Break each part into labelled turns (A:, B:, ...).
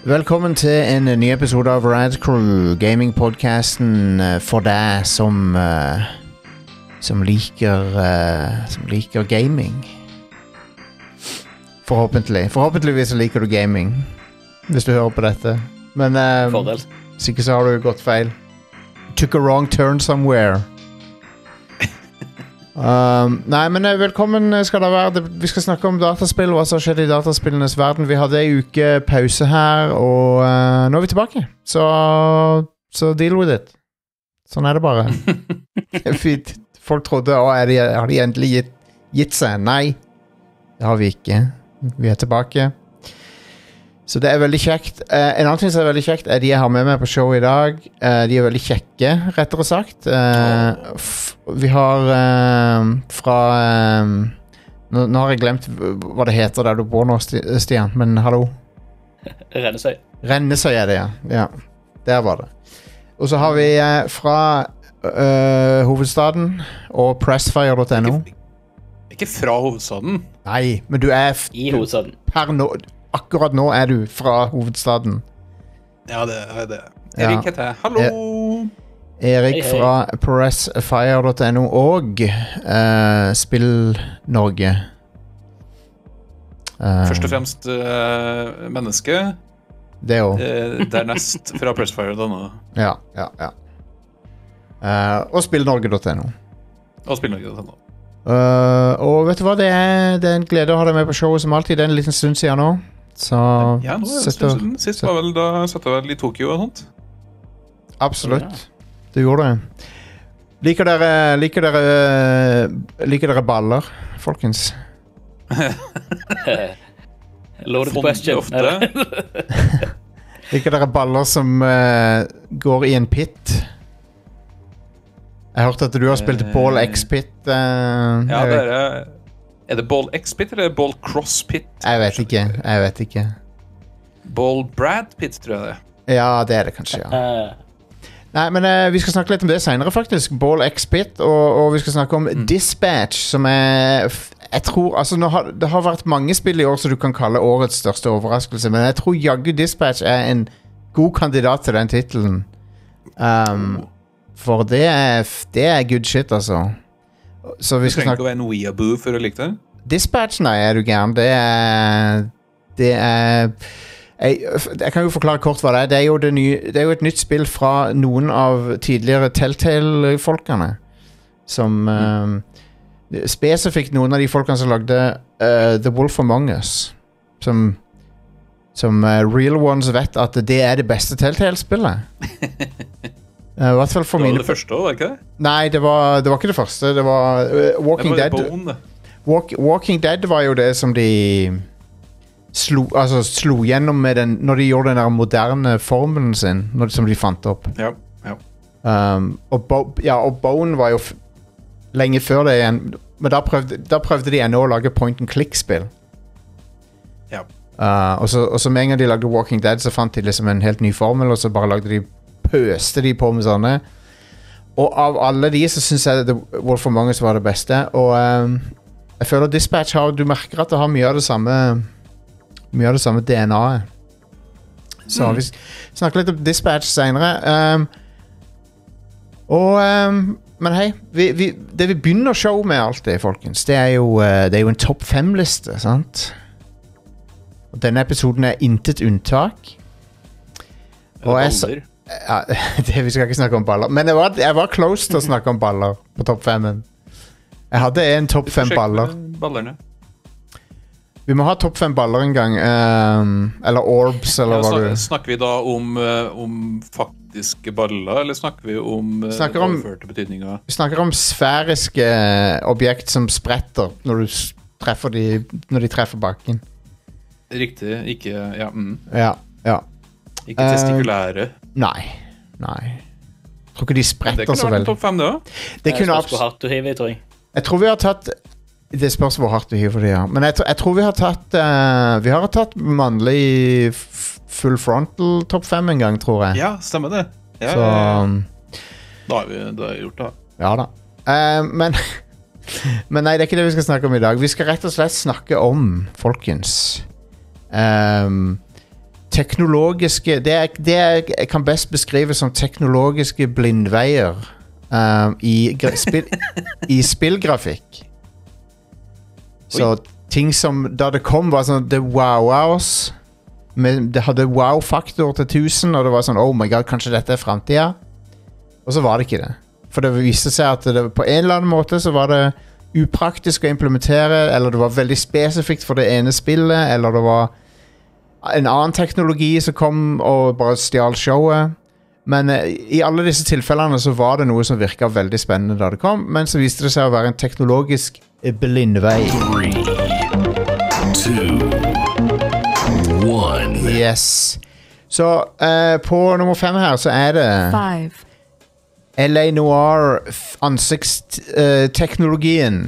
A: Velkommen til en ny episode av Rad Crew, gaming-podcasten for deg som liker gaming. Forhåpentligvis liker du gaming, hvis du hører på dette. Men hvis ikke så har du gått feil. Took a wrong turn somewhere. Nei, men velkommen skal det være. Vi skal snakke om dataspill, hva som har skjedd i dataspillenes verden. Vi hadde en uke pause her, og nå er vi tilbake. Så deal with it. Sånn er det bare. Folk trodde, har de endelig gitt seg? Nei, det har vi ikke. Vi er tilbake. Så det er veldig kjekt. En annen ting som er veldig kjekt er de jeg har med meg på show i dag. De er veldig kjekke, rettere sagt. Vi har fra nå har jeg glemt hva det heter der du bor nå, Stian, men hallo. Rennesøy er det, ja. Der var det. Og så har vi fra hovedstaden og pressfire.no.
B: Ikke fra hovedstaden.
A: Nei, men du er
C: i hovedstaden.
A: Akkurat nå er du fra hovedstaden.
B: Ja, det er det. Erik heter jeg. Hallo!
A: Erik fra pressfire.no og Spill Norge.
B: Først og fremst menneske.
A: Det jo.
B: Dernest fra pressfire.no.
A: Ja. Og spillnorge.no. Og vet du hva, det er en glede å ha deg med på showet som alltid. Det er en liten stund siden nå. Så
B: ja, nå er det en stund siden. Sist var vel da satt jeg vel i Tokyo og sånt.
A: Absolutt. Du gjorde det. Liker dere baller, folkens?
C: Loaded question.
A: Liker dere baller som går i en pit? Jeg har hørt at du har spilt Ball X-Pit.
B: Ja, er det Ball X-Pit eller Ball Cross-Pit?
A: Jeg vet ikke.
B: Ball Brad-Pit, tror jeg det.
A: Ja, det er det kanskje, ja. Nei, men vi skal snakke litt om det senere, faktisk. Ball X-Pit, og vi skal snakke om Dispatch, som er... Jeg tror, altså, det har vært mange spill i år som du kan kalle årets største overraskelse, men jeg tror jaggu Dispatch er en god kandidat til den titelen. For det er good shit, altså. Så vi skal snakke...
B: Du trenger ikke å være en weeaboo for å like det?
A: Dispatch, nei, er du gæren. Det er... Jeg kan jo forklare kort hva det er. Det er jo et nytt spill fra noen av tidligere Telltale-folkene. Som... spesifikt noen av de folkene som lagde The Wolf Among Us. Som real ones vet at det er det beste Telltale-spillet. I hvert fall for mine...
B: Det var det første også, var ikke det?
A: Nei, det var ikke det første. Det var Walking Dead. Walking Dead var jo det som de slo gjennom med den, når de gjorde den der moderne formelen sin, som de fant opp.
B: Ja.
A: Og Bone var jo lenge før det igjen, men da prøvde de ennå å lage point-and-click-spill.
B: Ja.
A: Og så med en gang de lagde Walking Dead, så fant de liksom en helt ny formel, og så bare lagde de pøste de på med sånne. Og av alle de så synes jeg The Wolf Among Us var det beste. Og jeg føler Dispatch du merker at det har mye av det samme DNA-et. Så vi snakker litt om Dispatch senere. Men hei, det vi begynner show med alltid, folkens, det er jo en topp 5-liste, sant? Og denne episoden er intet unntak. Og vi skal ikke snakke om baller. Men jeg var close til å snakke om baller på topp 5-en. Jeg hadde en topp 5 baller.
B: Ballerne.
A: Vi må ha topp 5 baller en gang. Eller orbs, eller hva du...
B: Snakker vi da om faktiske baller, eller snakker vi om overførte betydninger?
A: Vi snakker om sfæriske objekt som spretter når de treffer bakken.
B: Riktig, ikke...
A: Ja.
B: Ikke testikulære.
A: Nei. Jeg tror ikke de spretter så veldig.
B: Det kunne vært topp 5 det også.
A: Det kunne
C: spørs hvor hardt du hiver, tror jeg.
A: Jeg tror vi har tatt... Det spørs hvor hardt du hiver det, ja. Men jeg tror vi har tatt mannlig full frontal topp 5 en gang, tror jeg.
B: Ja, stemmer det. Ja,
A: så...
B: Da har vi gjort det.
A: Ja da. Men nei, det er ikke det vi skal snakke om i dag. Vi skal rett og slett snakke om, folkens... teknologiske jeg kan best beskrive som teknologiske blindveier i spillgrafikk. Så ting som da det kom var sånn det wow-ows, men det hadde wow-faktor til 1000, og det var sånn oh my god, kanskje dette fremtiden, og så var det ikke det. For det viste seg at det, på en eller annen måte så var det upraktisk å implementere, eller det var veldig spesifikt for det ene spillet, eller det var en annen teknologi som kom og bare stjal showet. Men i alle disse tilfellene så var det noe som virket veldig spennende da det kom, men så viste det seg å være en teknologisk blindvei. 3, 2, 1. Yes. Så på nummer 5 her så er det 5. LA Noire ansiktsteknologien.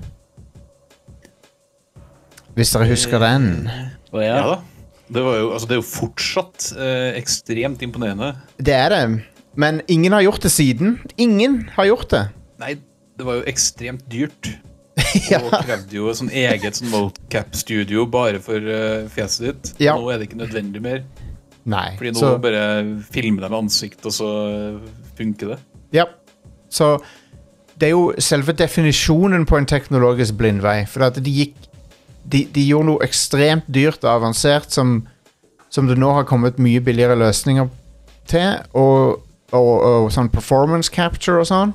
A: Hvis dere husker den.
B: Ja da. Det er jo fortsatt ekstremt imponerende. Det
A: er det, men ingen har gjort det siden. Ingen har gjort det.
B: Nei, det var jo ekstremt dyrt. Ja. Og krevde jo sånn eget sånn mocap-studio bare for fjeset ditt. Ja. Nå er det ikke nødvendig mer.
A: Nei.
B: Fordi nå bare filmer de med ansikt, og så funker det.
A: Ja, så det er jo selve definisjonen på en teknologisk blindvei, for at de gjorde noe ekstremt dyrt og avansert som det nå har kommet mye billigere løsninger til, og sånn performance capture og sånn,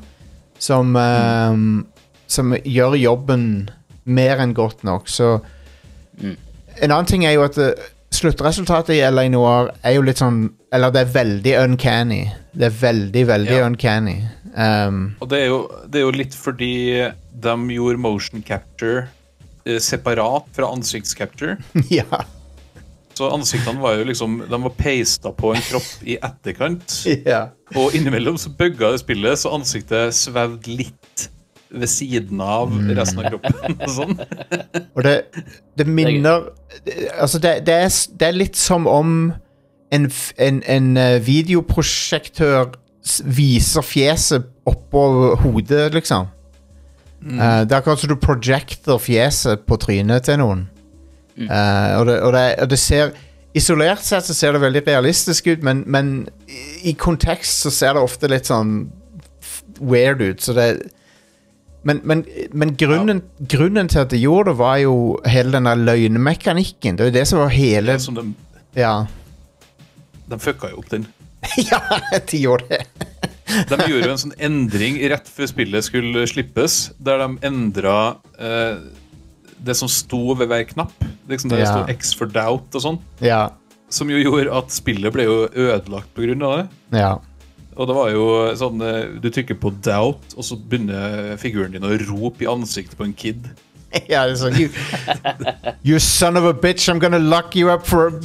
A: som gjør jobben mer enn godt nok. Så en annen ting er jo at sluttresultatet i LA Noire er jo litt sånn, eller det er veldig uncanny. Det er veldig, veldig uncanny.
B: Og det er jo litt fordi de gjorde motion capture separat fra ansiktscapture.
A: Ja.
B: Så ansiktene var jo liksom, de var pastet på en kropp i etterkant.
A: Ja.
B: Og innimellom så bøgget det spillet, så ansiktet svevde litt ved siden av resten av kroppen. Og sånn.
A: Og det minner, altså det er litt som om en videoprosjektør viser fjeset oppå hodet, liksom. Det er akkurat som du projecter fjeset på trynet til noen. Og det ser isolert sett så ser det veldig realistisk ut, men i kontekst så ser det ofte litt sånn weird ut. Så men grunnen til at de gjorde det var jo hele den der løgnemekanikken. Det er jo det som var hele
B: de fucka jo opp den.
A: Ja, de gjorde det.
B: De gjorde jo en sånn endring rett før spillet skulle slippes, der de endret det som sto ved hver knapp, liksom der det stod X for doubt og sånn, som jo gjorde at spillet ble jo ødelagt på grunn av det.
A: Ja.
B: Og det var jo sånn, du trykker på doubt, og så begynner figuren din å rope i ansiktet på en kid.
A: Ja, det er sånn, you son of a bitch, I'm gonna lock you up for...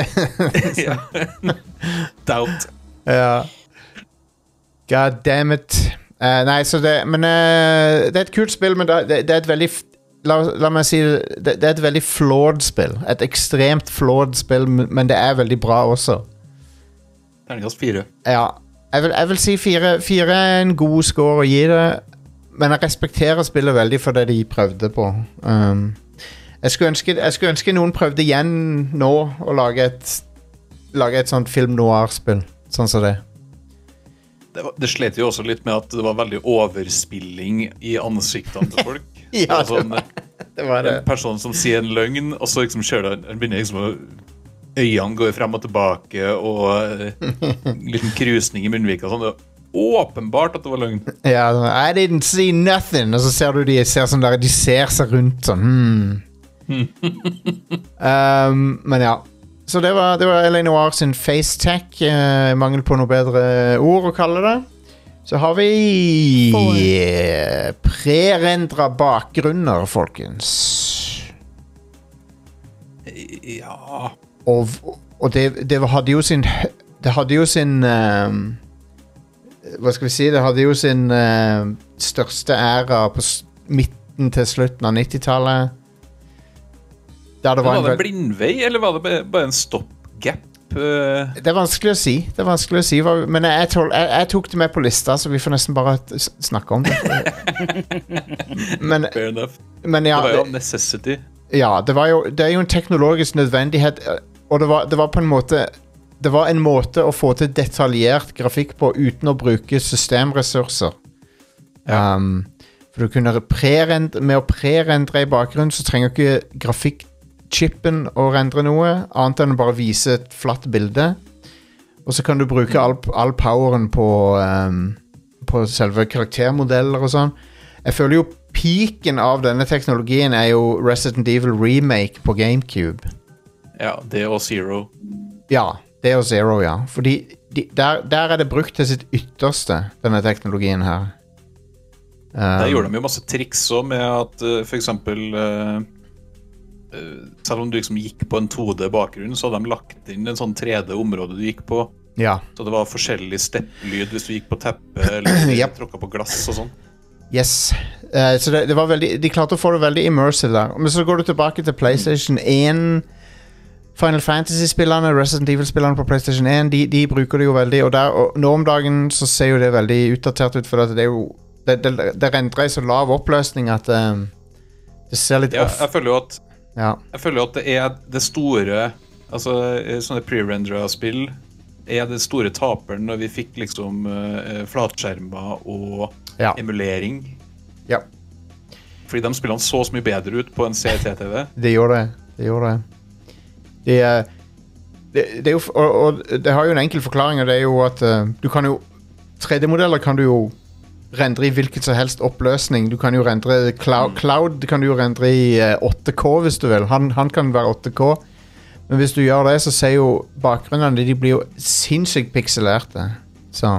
B: Doubt.
A: Ja. God damn it. Nei, så det er et kult spill, men det er et veldig la meg si det er et veldig flawed spill. Et ekstremt flawed spill, men det er veldig bra også.
B: Terningkast 4.
A: Ja, jeg vil si 4 er en god score å gi det, men jeg respekterer spillet veldig for det de prøvde på. Jeg skulle ønske noen prøvde igjen nå å lage et sånt film noir-spill, sånn som det.
B: Det slet jo også litt med at det var veldig overspilling i ansiktene til folk.
A: Ja,
B: sånn,
A: det var det.
B: En person som sier en løgn, og så liksom begynner liksom øynene går frem og tilbake, og en liten krusning i munnvika. Sånn. Det var åpenbart at det var løgn.
A: Ja, I didn't see nothing. Og så ser du de ser seg rundt sånn. Men ja. Så det var LA Noire sin face tech, mangel på noe bedre ord å kalle det. Så har vi prerendra bakgrunner, folkens.
B: Ja.
A: Og det hadde jo sin hva skal vi si, det hadde jo sin største æra på midten til slutten av 90-tallet.
B: Var det blindvei, eller var det bare en stopgap?
A: Det er vanskelig å si, men jeg tok det med på lista, så vi får nesten bare snakke om det.
B: Fair enough.
A: Men ja,
B: det var jo necessity.
A: Ja, det er jo en teknologisk nødvendighet, Og det var på en måte det var en måte å få til detaljert grafikk på uten å bruke systemressurser. For du kunne med å prerendre i bakgrunnen så trenger ikke grafikkchipen å rendre noe, annet enn å bare vise et flatt bilde. Og så kan du bruke all poweren på selve karaktermodeller og sånn. Jeg føler jo peaken av denne teknologien er jo Resident Evil Remake på GameCube.
B: Ja, det og Zero.
A: Ja, det og Zero, ja. Fordi der er det brukt til sitt ytterste, denne teknologien her.
B: Der gjorde de jo masse triks også med at for eksempel selv om du liksom gikk på en 2D-bakgrunn, så hadde de lagt inn en sånn 3D-område du gikk på.
A: Ja.
B: Så det var forskjellig stepplyd hvis du gikk på teppet eller
A: yep.
B: tråkket på glass og sånn.
A: Yes. Så det var veldig, de klarte å få det veldig immersive der. Men så går du tilbake til PlayStation 1, Final Fantasy-spillerne, Resident Evil-spillerne på PlayStation 1, de bruker det jo veldig, og nå om dagen så ser jo det veldig utdatert ut, for at det er jo det rendrer i så lav oppløsning at det ser litt off.
B: Jeg føler jo at det er det store, altså sånne pre-rendera spill er det store taperen når vi fikk liksom flatskjermer og emulering.
A: Ja.
B: Fordi de spillene så mye bedre ut på en CRT-TV.
A: Det gjorde det. Det er jo, og det har jo en enkel forklaring, og det er jo at du kan jo 3D-modeller kan du jo rendre i hvilket som helst oppløsning. Du kan jo rendre Cloud kan du jo rendre i 8K hvis du vil. Han kan være 8K. Men hvis du gjør det, så ser jo bakgrunnene de blir jo sinnssykt pikselerte. Så.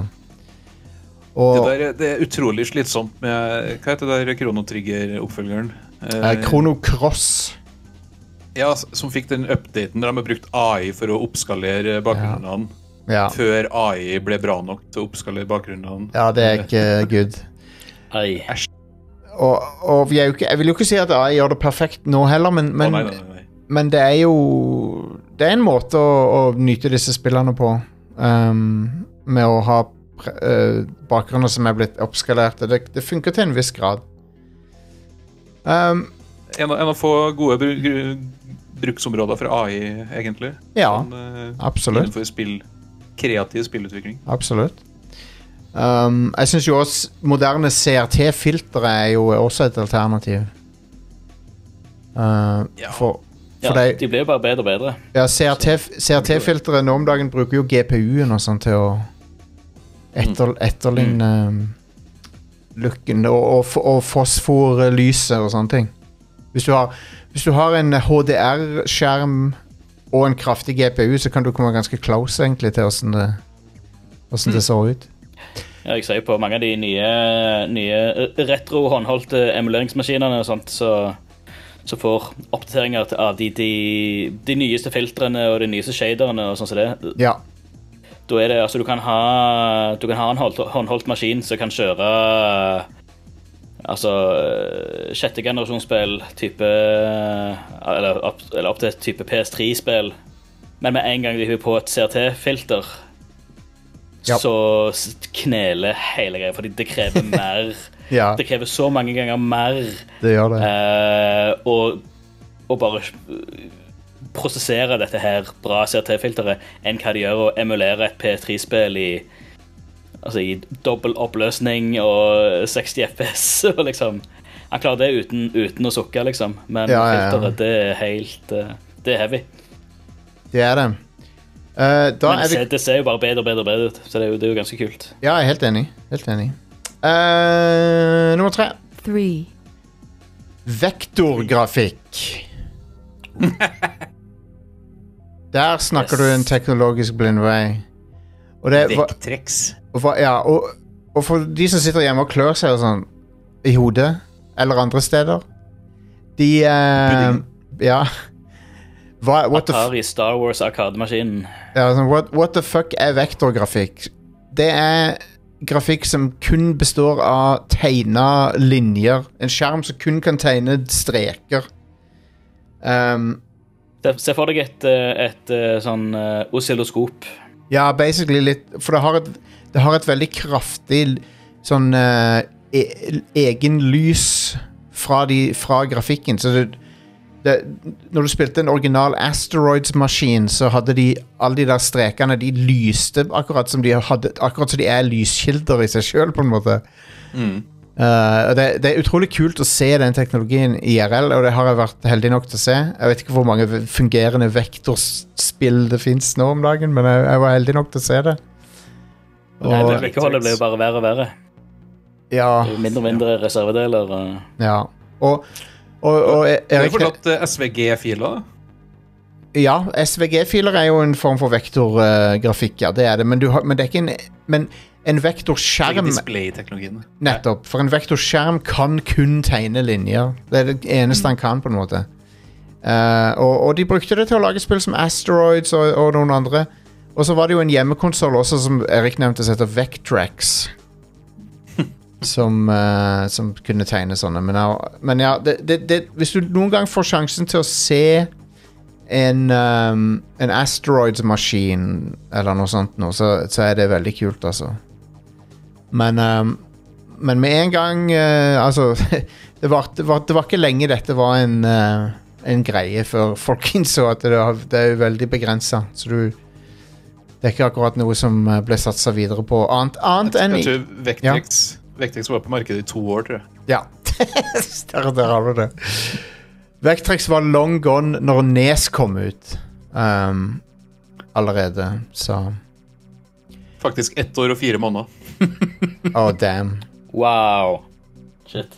A: Og
B: det er utrolig slitsomt med, hva heter det der Chrono Trigger-oppfølgeren?
A: Chrono Cross.
B: Ja, som fikk den updaten der de har brukt AI for å oppskalere bakgrunnene.
A: Ja.
B: Før AI ble bra nok til å oppskalere bakgrunnene.
A: Ja, det er ikke good.
B: Æsj.
A: Og jeg vil jo ikke si at AI gjør det perfekt nå heller, men men det er jo det er en måte å nyte disse spillene på, med å ha bakgrunner som er blitt oppskalerte. Det funker til en viss grad.
B: En av få gode bruksområder for AI, egentlig.
A: Ja,
B: sånn,
A: absolutt.
B: Innenfor kreativ spillutvikling.
A: Absolutt. Jeg synes jo også moderne CRT-filtre er jo også et alternativ.
C: De blir jo bare bedre og bedre.
A: Ja, CRT-filtre nå om dagen bruker jo GPU-en og sånn til å etterligne looken og fosforlyset og sånne ting. Hvis du har en HDR-skjerm og en kraftig GPU, så kan du komme ganske close egentlig til hvordan det ser ut.
C: Ja, jeg sier på mange av de nye retro håndholdte emuleringsmaskinene og sånt, så får oppdateringer av de nyeste filtrene og de nyeste shaderne og sånn som det.
A: Ja.
C: Da er det, altså du kan ha en håndholdt maskin som kan kjøre altså sjette generasjonsspill type eller opp til type PS3-spill, men med en gang de har på et CRT-filter så kneler hele greia, fordi det krever mer. Det krever så mange ganger mer.
A: Det gjør det.
C: Og bare prosessere dette her bra CRT-filteret enn hva de gjør å emulere et PS3-spill i dobbel oppløsning og 60 FPS og liksom. Han klarer det uten å sukke liksom, men filteret det er helt det er heavy. Det
A: er det.
C: Men det ser jo bare bedre ut, så det er jo ganske kult.
A: Ja, jeg er helt enig. Nummer 3. Vektorgrafikk. Der snakker du en teknologisk blindvei.
B: Vekttrekks.
A: Og for de som sitter hjemme og klør seg og sånn i hodet, eller andre steder, de
C: Atari Star Wars arkademaskinen.
A: Ja, sånn, what the fuck er vektorgrafikk? Det er grafikk som kun består av tegna linjer. En skjerm som kun kan tegne streker.
C: Se for deg et sånn oscilloskop.
A: Ja, basically litt. For det har et veldig kraftig sånn egen lys fra grafikken. Så når du spilte en original Asteroids-maskin, så hadde de alle de der strekene, de lyste akkurat som de er lyskilder i seg selv, på en måte. Det er utrolig kult å se den teknologien i IRL, og det har jeg vært heldig nok til å se. Jeg vet ikke hvor mange fungerende vektorspill det finnes nå om dagen, men jeg var heldig nok til å se det.
C: Og vedlikeholdet ble jo bare verre og verre.
A: Ja.
C: Mindre og mindre reservedeler.
A: Ja, og
B: Erik... Du har forlatt SVG-filer?
A: Ja, SVG-filer er jo en form for vektorgrafikk, ja, det er det, men det er ikke en vektorskjerm...
B: Display-teknologien.
A: Nettopp, for en vektorskjerm kan kun tegne linjer. Det er det eneste han kan, på en måte. Og de brukte det til å lage spill som Asteroids og noen andre. Og så var det jo en hjemmekonsol også, som Erik nevnte, som heter Vectrex. Som kunne tegne sånne. Men ja, hvis du noen gang får sjansen til å se en Asteroids-maskin eller noe sånt nå, så er det veldig kult, altså. Men med en gang altså, det var ikke lenge dette var en greie før folk innså at det er veldig begrenset, så det er ikke akkurat noe som ble satset videre på annet enn
B: jeg tror Vectrex var på markedet i 2 år, tror jeg.
A: Ja, der har du det. Vectrex var long gone når NES kom ut. Allerede, så...
B: Faktisk 1 år og 4 måneder.
A: Oh, damn.
C: Wow. Shit.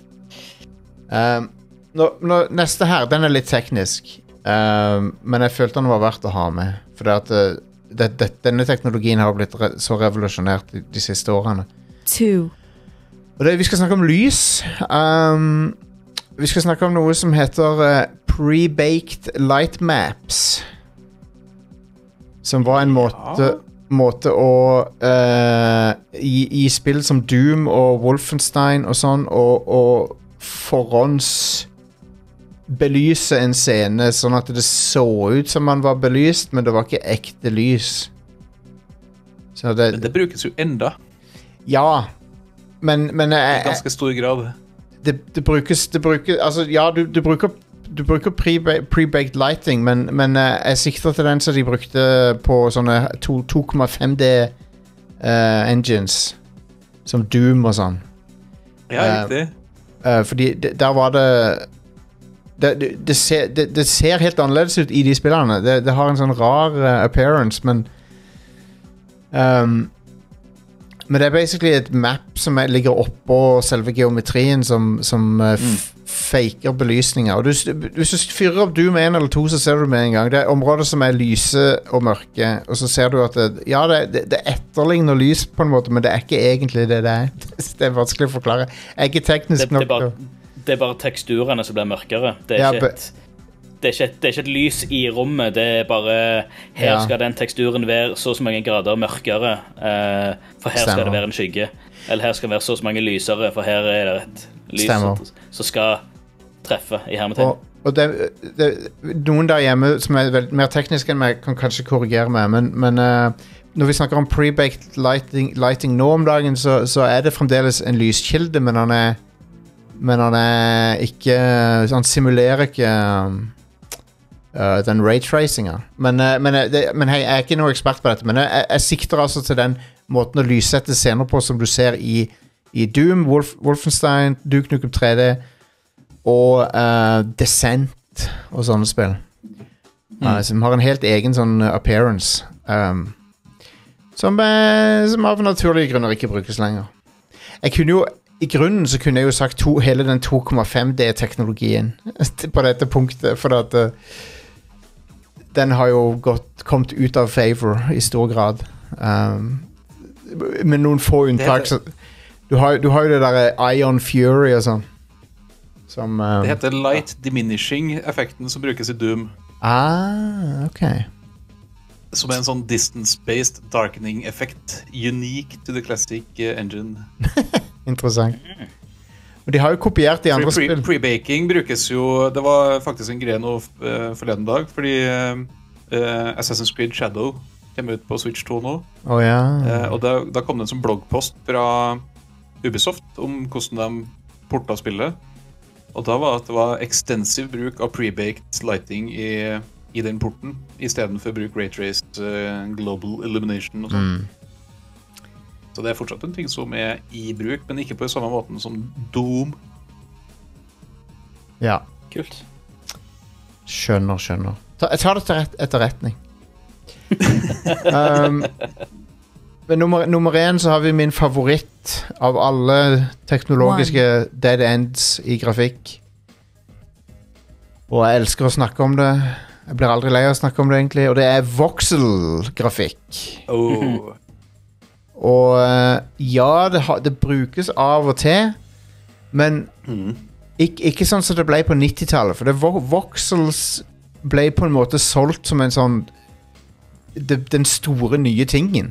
A: Neste her, den er litt teknisk. Men jeg følte den var verdt å ha med. For denne teknologien har blitt så revolusjonert de siste årene.
D: 2.
A: Og vi skal snakke om lys. Vi skal snakke om noe som heter pre-baked light maps. Som var en måte å i spill som Doom og Wolfenstein og sånn, og forhåndsbelyse en scene sånn at det så ut som man var belyst, men det var ikke ekte lys. Så
B: men det brukes jo enda.
A: Ja, men
B: i ganske stor grad.
A: Det brukes altså, ja, du bruker pre-baked lighting, men jeg sikter til den som de brukte på sånne 2,5D engines, som Doom og sånn.
B: Ja, riktig.
A: Fordi der var det ser helt annerledes ut i de spillene. Det har en sånn rar appearance, men det er basically et map som ligger oppå selve geometrien som faker belysninger. Og hvis du fyrer opp Doom 1 eller 2, så ser du med en gang. Det er områder som er lyse og mørke, og så ser du at det etterligner lys på en måte, men det er ikke egentlig det er. Det er vanskelig å forklare. Jeg er ikke teknisk nok.
C: Det er bare teksturene som blir mørkere. Det er ikke et lys i rommet, det er bare her skal den teksturen være så mange grader mørkere, for her skal det være en skygge, eller her skal det være så mange lysere, for her er det et lys som skal treffe i hermetegn.
A: Og noen der hjemme som er mer teknisk enn meg kan kanskje korrigere meg, men når vi snakker om pre-baked lighting nå om dagen, så er det fremdeles en lyskilde, men han er ikke, han simulerer ikke den raytracinga. Men hei, jeg er ikke noe ekspert på dette, men jeg sikter altså til den måten å lyssette scener på som du ser i Doom, Wolfenstein, Duke Nukem 3D og Descent og sånne spill. Som har en helt egen sånn appearance som av naturlige grunner ikke brukes lenger. I grunnen så kunne jeg jo sagt hele den 2,5D-teknologien på dette punktet, for at den har jo kommet ut av favor i stor grad. Med noen få unntak. Du har jo det der Ion Fury og sånn. Det
B: heter light diminishing-effekten som brukes i Doom.
A: Ok.
B: Som er en sånn distance-based darkening-effekt. Unique to the classic engine.
A: Interessant. Og de har jo kopiert de andre spill.
B: Pre-baking brukes jo. Det var faktisk en greie nå forleden dag, fordi Assassin's Creed Shadow kom ut på Switch 2 nå. Og da kom det en sånn bloggpost fra Ubisoft om hvordan de porta spillet. Og da var det var ekstensiv bruk av pre-baked lighting i den porten, i stedet for bruk Raytraced Global Illumination og sånt. Så det fortsatt en ting som i bruk, men ikke på samme måten som Doom.
A: Ja.
C: Kult.
A: Skjønner. Jeg tar det til etterretning. Men nummer 1 så har vi min favoritt av alle teknologiske dead ends i grafikk. Og jeg elsker å snakke om det. Jeg blir aldri lei av å snakke om det egentlig. Og det voxel-grafikk. Og ja, det brukes av og til, men ikke sånn som det ble på 90-tallet. For voxels ble på en måte solgt som en sånn den store nye tingen.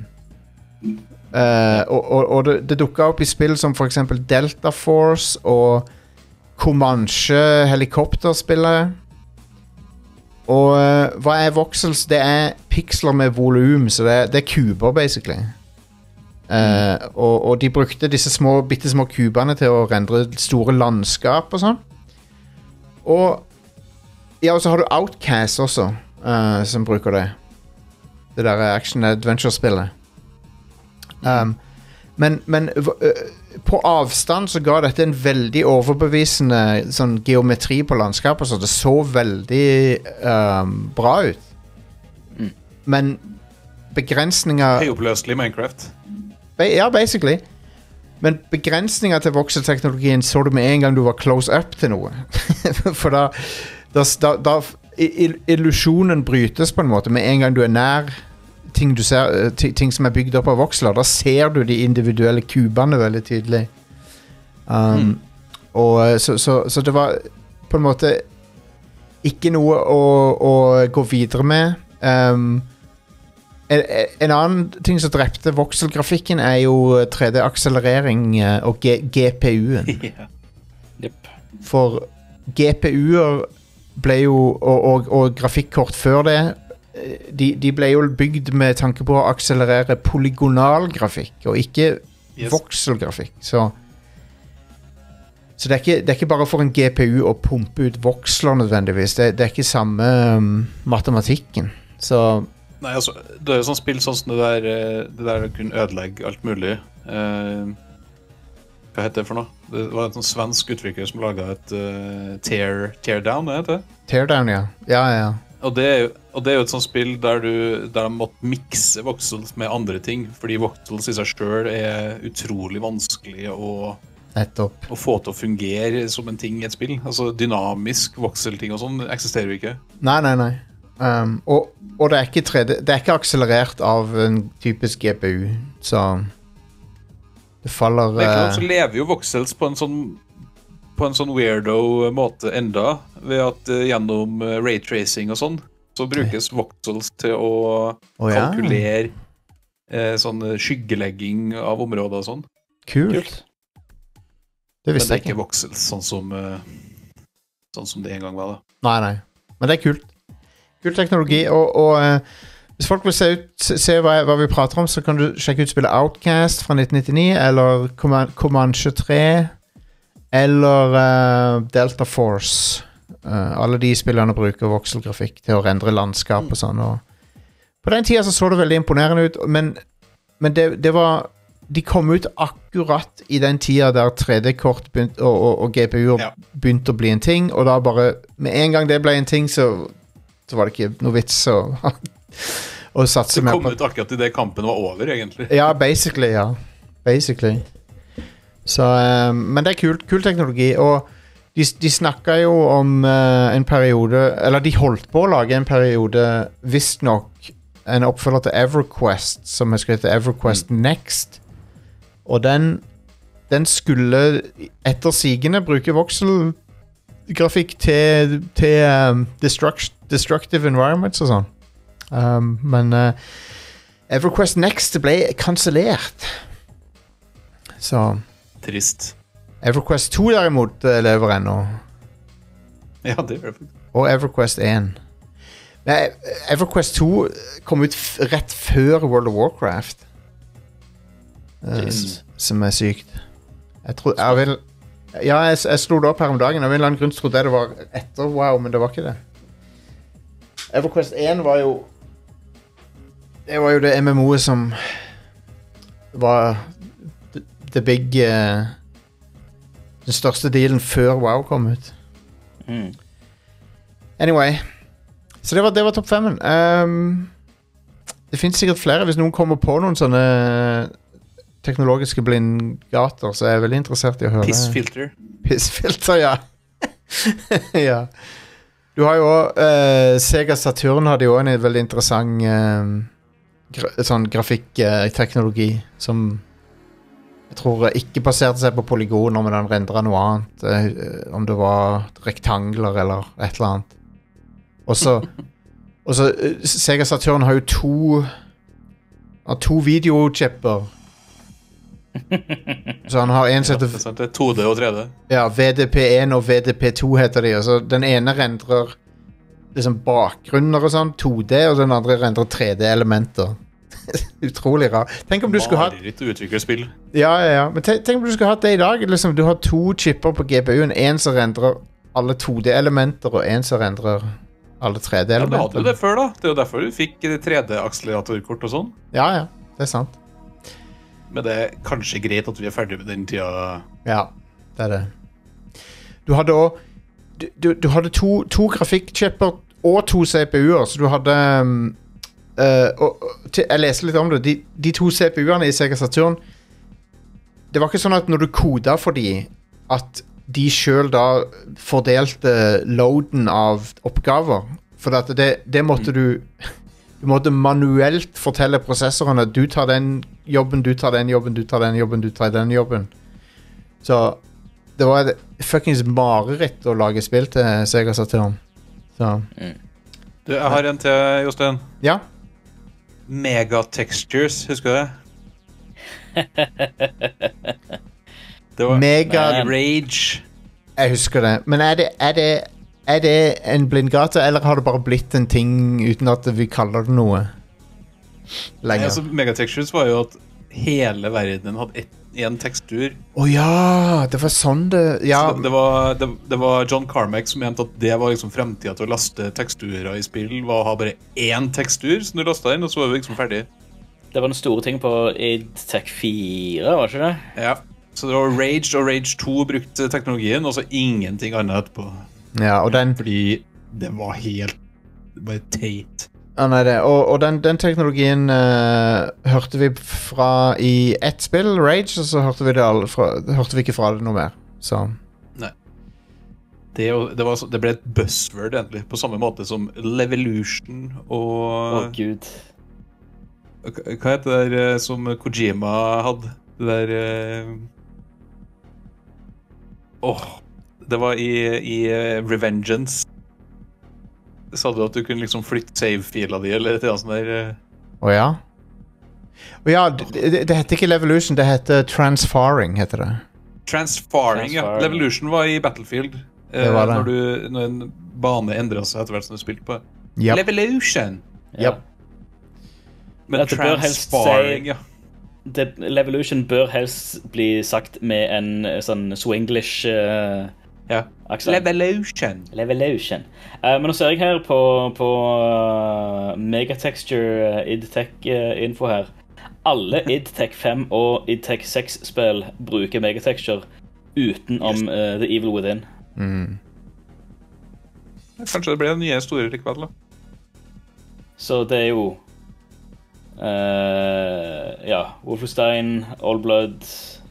A: Og det dukket opp i spill som for eksempel Delta Force og Comanche helikopterspillet. Og hva voxels? Det pixler med volum, så det kuber basically. Og de brukte disse bittesmå kubene til å rendre store landskap og sånn. Og ja, og så har du Outcast også, som bruker det. Det der action-adventure-spillet. Men på avstand så ga dette en veldig overbevisende sånn geometri på landskapet, så det så veldig bra ut. Men begrensninger...
B: Høyoppløselig Minecraft.
A: Ja, basically. Men begrensninger til voxel-teknologien så du med en gang du var close up til noe. For da illusjonen brytes på en måte med en gang du nær ting du ser, ting som bygd opp av voxler. Da ser du de individuelle kubene veldig tydelig. Og så det var på en måte ikke noe å gå videre med. En annen ting som drepte voxel-grafikken jo 3D-akselerering og GPU-en.
C: Yep.
A: For GPU-er ble jo, og grafikkort før det, de ble jo bygd med tanke på å akselerere polygonal grafikk, og ikke voxel-grafikk. Så det er ikke bare for en GPU å pumpe ut voxler nødvendigvis. Det er ikke samme matematikken. Så...
B: Nei, altså, det jo sånn spill sånn som det der kunne ødelegge alt mulig. Hva heter det for noe? Det var en sånn svensk uttrykker som laget et teardown, det heter det?
A: Teardown, ja. Ja.
B: Og det jo et sånt spill der de måtte mikse voxels med andre ting, fordi voxels i seg selv utrolig vanskelig å få til å fungere som en ting i et spill. Altså dynamisk voxel-ting og sånn eksisterer jo ikke.
A: Nei. Og det ikke 3D, det ikke akselerert av en typisk GPU, så det faller...
B: Så lever jo voxels på en sånn weirdo måte enda, ved at gjennom raytracing og sånn, så brukes voxels til å kalkulere sånn skyggelegging av områder og sånn.
A: Kult. Det visste jeg ikke.
B: Men det ikke voxels sånn som det en gang var da.
A: Nei. Men det kult. Kul teknologi, og hvis folk vil se hva vi prater om, så kan du sjekke ut spillet Outcast fra 1999, eller Comanche 3, eller Delta Force. Alle de spillerne bruker voxelgrafikk til å rendre landskap og sånn. Og på den tiden så det veldig imponerende ut, men det var... De kom ut akkurat i den tida der 3D-kort og GPU begynte å bli en ting, og da bare, med en gang det ble en ting, så var det ikke noe vits å satse mer på.
B: Det kom ut akkurat i det kampen var over, egentlig.
A: Ja, basically. Så, men det kul teknologi, og de snakket jo om en periode, eller de holdt på å lage en periode, visst nok, en oppfølger til EverQuest, som skal hete EverQuest Next, og den skulle etter sigende bruke voxel-grafikk til destructive environments og sånn. Men EverQuest Next ble kansellert. Så
B: trist.
A: EverQuest 2 derimot lever ennå.
B: Ja, det gjør det.
A: Og EverQuest 1. Men EverQuest 2 kom ut rett før World of Warcraft. Som sykt. Jeg Ja, jeg slo det opp her om dagen. Av en eller annen grunn trodde jeg det var etter WoW, men det var ikke det. EverQuest 1 var jo... Det var jo det MMO-et som var the big... den største dealen før WoW kom ut. Anyway. Så det var topp 5. Det finnes sikkert flere. Hvis noen kommer på noen sånne teknologiske blindgater, så er jeg veldig interessert i å høre. Pissfilter, ja. Ja. Du har jo også, Sega Saturn hadde jo en veldig interessant sånn grafikkteknologi som jeg tror ikke baserte seg på polygoner, men den rendret noe annet. Om det var rektangler eller et eller annet. Og så Sega Saturn har jo to videochipper. Så han har en
B: det er 2D og 3D.
A: Ja, VDP1 og VDP2 heter de. Så den ene rendrer liksom bakgrunner og sånn, 2D, og den andre rendrer 3D-elementer. Utrolig rar. Tenk om du skulle hatt...
B: Mareritt å utvikle spill.
A: Ja. Men tenk om du skulle hatt det i dag. Liksom, du har 2 chipper på GPU-en, en som rendrer alle 2D-elementer, og en som rendrer alle 3D-elementer.
B: Ja, du hadde jo det før da. Det er jo derfor du fikk 3D-akseleratorkort og sånn.
A: Ja, det er sant.
B: Men det er kanskje greit at vi er ferdige med den tida.
A: Ja, det er det. Du hadde også du hadde to grafikkchipper og 2 CPU-er, så du hadde jeg leser litt om det. De 2 CPU-erne i Sega Saturn, det var ikke sånn at når du kodet for de, at de selv da fordelte loaden av oppgaver. For at det måtte du måtte manuelt fortelle prosessorene at du tar den jobben, du tar den jobben, du tar den jobben, du tar den jobben. Så det var et fuckings mareritt å lage spill til Sega Saturn. Så.
B: Du, jeg har en til, Jostein.
A: Ja?
B: Megatextures, husker du det? Det var
A: Mega
B: Rage.
A: Jeg husker det. Men er det en blindgate, eller har det bare blitt en ting uten at vi kaller det noe lenger?
B: Altså, Megatextures var jo at hele verden hadde en tekstur.
A: Ja, det var sånn det... Ja.
B: Så det var John Carmack som mente at det var liksom fremtiden til å laste teksturer i spill, var å ha bare én tekstur som du lastet inn, og så var vi liksom ferdig.
C: Det var den store ting på id Tech 4, var ikke det?
B: Ja, så det var Rage og Rage 2 brukte teknologien, og så ingenting annet etterpå.
A: Ja, og den...
B: Fordi det var helt... Det var teit.
A: Ja, nei, det. Og den teknologien hørte vi fra i ett spill, Rage, og så hørte vi ikke fra det noe mer. Så. Nei.
B: Det ble et buzzword, egentlig. På samme måte som Levolution og...
C: Gud.
B: Hva heter det der som Kojima hadde? Det der... Det var i Revengeance. Sa du at du kunne liksom flytte save-fila di, eller et eller annet sånt der?
A: Ja? Ja, det heter ikke Levolution, det heter Transfaring, heter det.
B: Transfaring, ja. Levolution var i Battlefield.
A: Det var det.
B: Når en bane endret seg etter hvert som du spilte på.
A: Yep.
B: Levolution!
A: Ja.
B: Men Transfaring, ja.
C: Levolution bør helst bli sagt med en sånn Swenglish
B: Levolution.
C: Men nå ser jeg her på Megatexture id-Tech-info her. Alle id-Tech 5 og id-Tech 6-spill bruker Megatexture utenom The Evil Within.
B: Kanskje det ble nye store likevel da.
C: Så det er jo Wolfenstein, Old Blood,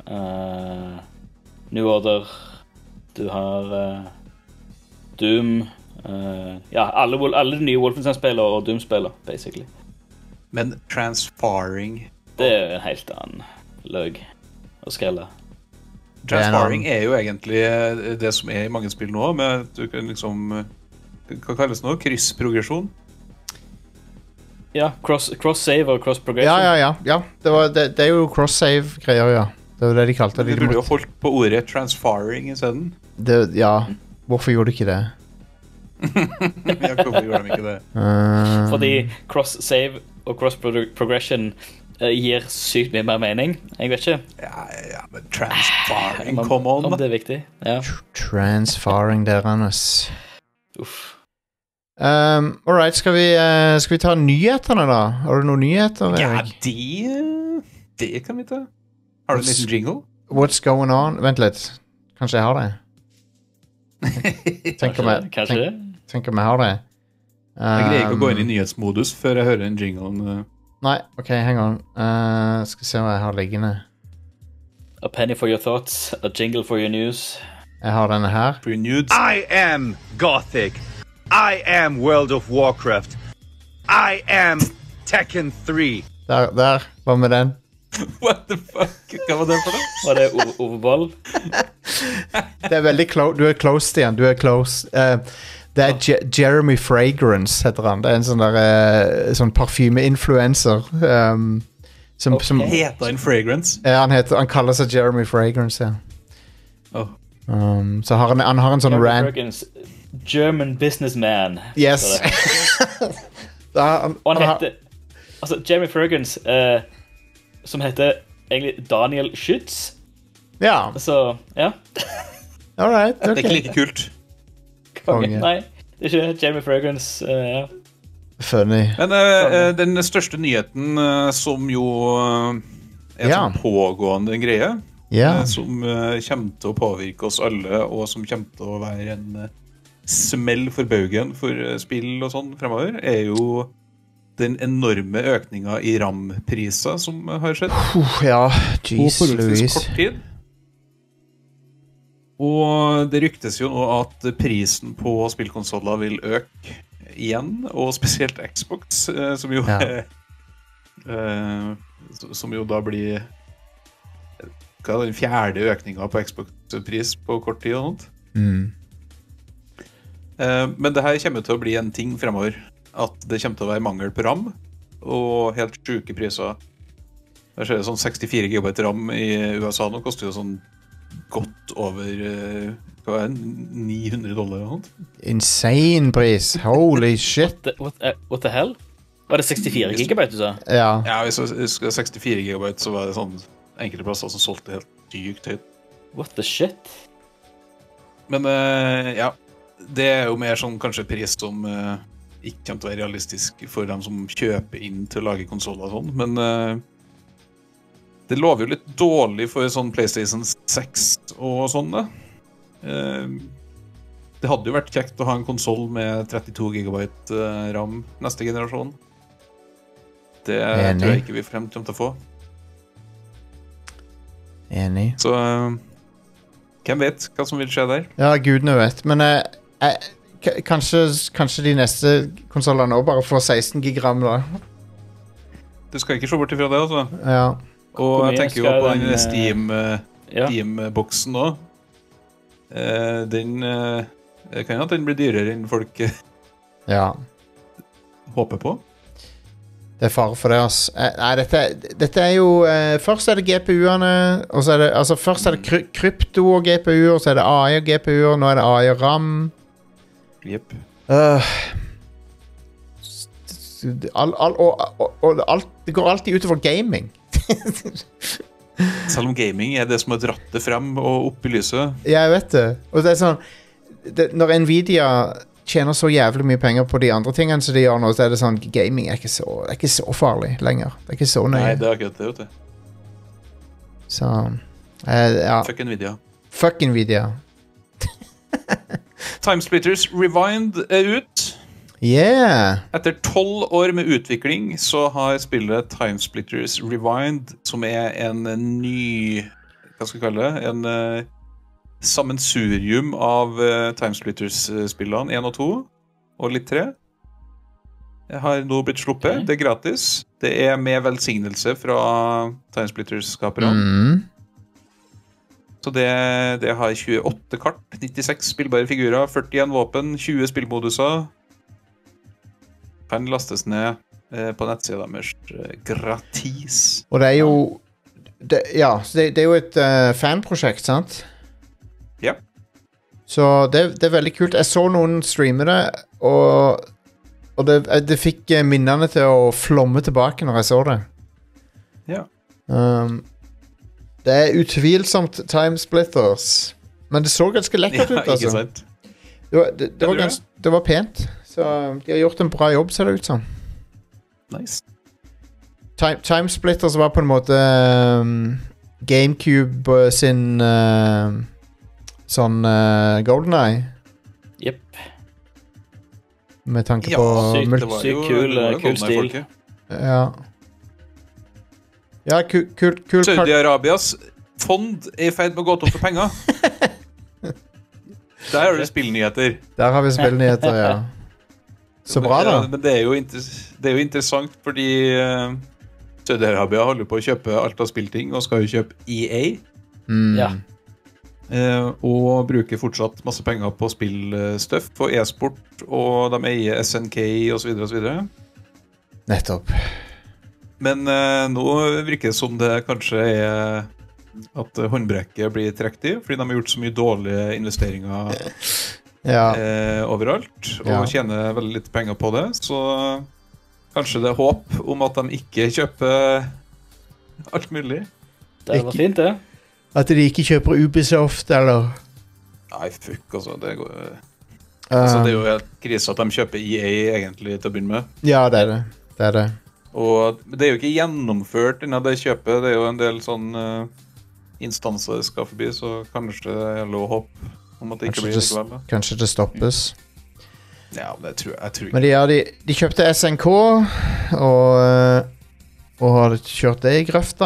C: New Order. Du har Doom. Alle de nye Wolfenstein-spillere og Doom-spillere, basically.
B: Men Transfaring...
C: Det er en helt annen løg å skrelle.
B: Transfaring er jo egentlig det som er i mange spill nå, med at du kan liksom... Hva kalles det nå? Kryssprogresjon?
C: Ja, cross-save og cross-progression.
A: Ja. Det er jo cross-save-greier, ja. Det var det de kalte det.
B: Du burde jo holdt på ordet transfaring i stedet.
A: Ja, hvorfor gjorde de ikke det?
B: Hvorfor gjorde de ikke det?
C: Fordi cross-save og cross-progression gir sykt mye mer mening. Jeg vet ikke.
B: Ja, men transfaring, come on.
C: Om det er viktig, ja.
A: Transfaring der, Anders.
C: Uff.
A: Alright, skal vi ta nyhetene da? Har du noen nyheter, Erik?
B: Ja, det kan vi ta. Har du en liten jingle?
A: What's going on? Vent litt. Kanskje jeg har det? Tenk om jeg har det.
B: Jeg greier ikke å gå inn i nyhetsmodus før jeg hører en jingle.
A: Nei, ok, hang on. Skal se hva jeg har liggende.
C: A penny for your thoughts, a jingle for your news.
A: Jeg har denne her.
B: For your nudes.
D: I am Gothic. I am World of Warcraft. I am Tekken 3.
A: Der, hva med den?
B: What the fuck? Hva var det for noe?
C: Var det Ove Boll?
A: Det er veldig close. Du er close, Stian. Du er close. Det er Jeremy Fragrance, heter han. Det er en sånn der sånn parfyme-influencer. Som
B: heter han Fragrance?
A: Ja, han kaller seg Jeremy Fragrance, ja.
B: Oh.
A: Så han har en sånn rant.
C: Fragrance, German businessman.
A: Yes.
C: Og han heter altså Jeremy Fragrance som heter egentlig Daniel Schütz.
A: Ja.
C: Så, ja.
A: Alright, ok.
B: Det er ikke like kult.
C: Nei, det er ikke Jeremy Fragrance, ja.
A: Funny.
B: Men den største nyheten som jo er en sånn pågående greie, som kommer til å påvirke oss alle, og som kommer til å være en smell for baugen for spill og sånn fremover, er jo den enorme økningen i RAM-priser som har skjedd.
A: Ja, jeez,
B: Louise. Kort tid. Og det ryktes jo nå at prisen på spillkonsoler vil øke igjen, og spesielt Xbox, som jo som jo da blir den fjerde økningen på Xbox-pris på kort tid og sånt. Men det her kommer til å bli en ting fremover, at det kommer til å være mangel på RAM og helt syke priser. Der ser det sånn 64 GB RAM i USA nå koster jo sånn godt over $900 eller noe.
A: Insane pris. Holy shit.
C: What the hell? Var det 64 GB du sa?
A: Ja,
B: hvis det skal 64 GB så var det sånn enkelte plasser som solgte helt sykt høyt.
C: What the shit?
B: Men det er jo mer sånn kanskje pris som ikke kommer til å være realistisk for dem som kjøper inn til å lage konsoler og sånn, men det lover jo litt dårlig for sånn PlayStation 6 og sånn da. Det hadde jo vært kjekt å ha en konsol med 32 GB RAM neste generasjon. Det tror jeg ikke vi kommer til å få.
A: Enig.
B: Så hvem vet hva som vil skje der?
A: Ja, gudene vet. Men kanskje de neste konsolene også bare får 16 GB RAM da.
B: Du skal ikke se bort ifra det, altså.
A: Ja.
B: Og jeg tenker jo på den Steam-boksen nå. Den kan jo at den blir dyrere enn folk håper på.
A: Det er fare for det, ass. Nei, dette er jo først er det GPU-ene, og så er det, altså først er det krypto og GPU, og så er det AI og GPU, og nå er det AI og RAM.
B: Jepp.
A: Det går alltid utover gaming.
B: Selv om gaming er det som har dratt det frem og opp i lyset.
A: Ja, jeg vet det. Og det er sånn, når Nvidia tjener så jævlig mye penger på de andre tingene som de gjør nå, så er det sånn, gaming er ikke så farlig lenger. Det er ikke så nøye.
B: Nei, det er akkurat det, vet du.
A: Så, ja.
B: Fuck Nvidia.
A: Fuck Nvidia.
B: Timesplitters Rewind er ut.
A: Yeah.
B: Etter 12 år med utvikling så har spillet Timesplitters Rewind, som er en ny, hva skal vi kalle det, en sammensurium av Timesplitters-spillene 1 og 2, og litt 3. Jeg har nå blitt sluppet, det er gratis. Det er med velsignelse fra Timesplitters-skaperne. Så det har 28 kart, 96 spillbare figurer, 41 våpen, 20 spillmoduser. Kan lastes ned på nettsida deres gratis.
A: Og det er jo det er jo et fanprosjekt, sant?
B: Ja.
A: Så det er veldig kult. Jeg så noen streame det, og det fikk minnene til å flomme tilbake når jeg så det.
B: Ja.
A: Det utvilsomt Timesplitters, men det så ganske lekkert ut, altså.
B: Ikke sant?
A: Det var pent, så de har gjort en bra jobb, ser det ut som.
B: Nice.
A: Timesplitters var på en måte GameCube sin sånn GoldenEye.
C: Jepp.
A: Med tanke på
C: sykt kul stil.
A: Ja, kul
B: Saudi-Arabias fond i ferd med å gå tom for penger. Der har du spillnyheter.
A: Der har vi spillnyheter, ja. Så bra da.
B: Men det er jo interessant, fordi Saudi-Arabia holder på å kjøpe alt av spillting, og skal jo kjøpe EA.
C: Ja.
B: Og bruker fortsatt masse penger på spillstøff og e-sport, og de eier SNK og så videre og så videre.
A: Nettopp.
B: Men nå virker det som det kanskje er at håndbrekket blir trekt i, fordi de har gjort så mye dårlige investeringer overalt, og tjener veldig litt penger på det, så kanskje det er håp om at de ikke kjøper alt mulig.
C: Det var fint, det.
A: At de ikke kjøper Ubisoft, eller?
B: Nei, fuck, altså. Det er jo helt krise at de kjøper EA egentlig til å begynne med.
A: Ja, det er det.
B: Og det er jo ikke gjennomført innen det kjøpet. Det er jo en del sånn instanser det skal forbi, så kanskje det er lov håp om at det ikke blir likevel.
A: Kanskje det stoppes.
B: Ja, det tror jeg ikke.
A: Men de kjøpte SNK, og har kjørt det i grøfta.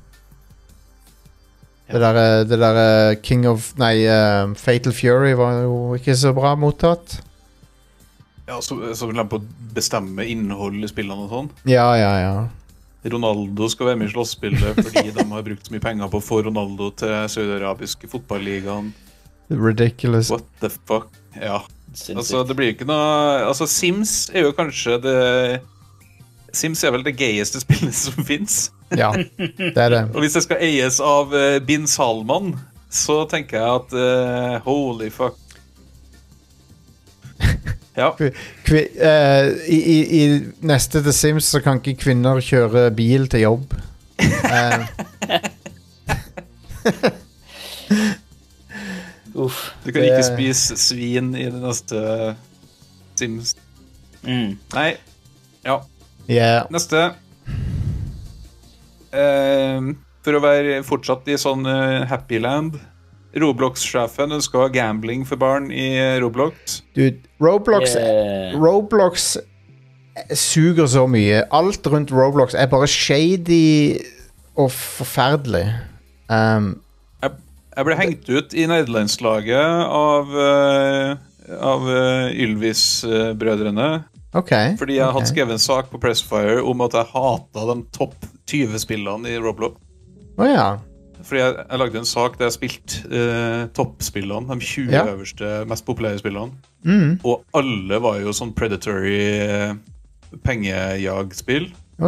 A: Det der King of... Nei, Fatal Fury var jo ikke så bra mottatt.
B: Ja, så vil de på bestemme innhold i spillene og sånn.
A: Ja.
B: Ronaldo skal være med i slåsspillet fordi de har brukt så mye penger på å få Ronaldo til Saudi-Arabiske fotballigaen.
A: Ridiculous.
B: What the fuck? Ja. Altså, det blir ikke noe... Altså, Sims er jo kanskje det... Sims er vel det gayeste spillet som finnes.
A: Ja, det er det.
B: Og hvis det skal eies av Bin Salman, så tenker jeg at holy fuck. Ja.
A: I neste The Sims så kan ikke kvinner kjøre bil til jobb.
B: Du kan ikke spise svin i det neste Sims. Nei. Ja. Neste. For å være fortsatt i sånn happy land. Roblox-sjefen ønsker å ha gambling for barn i Roblox.
A: Dude, Roblox suger så mye. Alt rundt Roblox er bare shady og forferdelig.
B: Jeg ble hengt ut i Nederlandslaget av Ylvis-brødrene. Fordi jeg hadde skrevet en sak på Pressfire om at jeg hatet de topp 20 spillene i Roblox. Fordi jeg lagde en sak der jeg spilte toppspillene, de 20 øverste, mest populære spillene. Og alle var jo sånn predatory pengejagspill.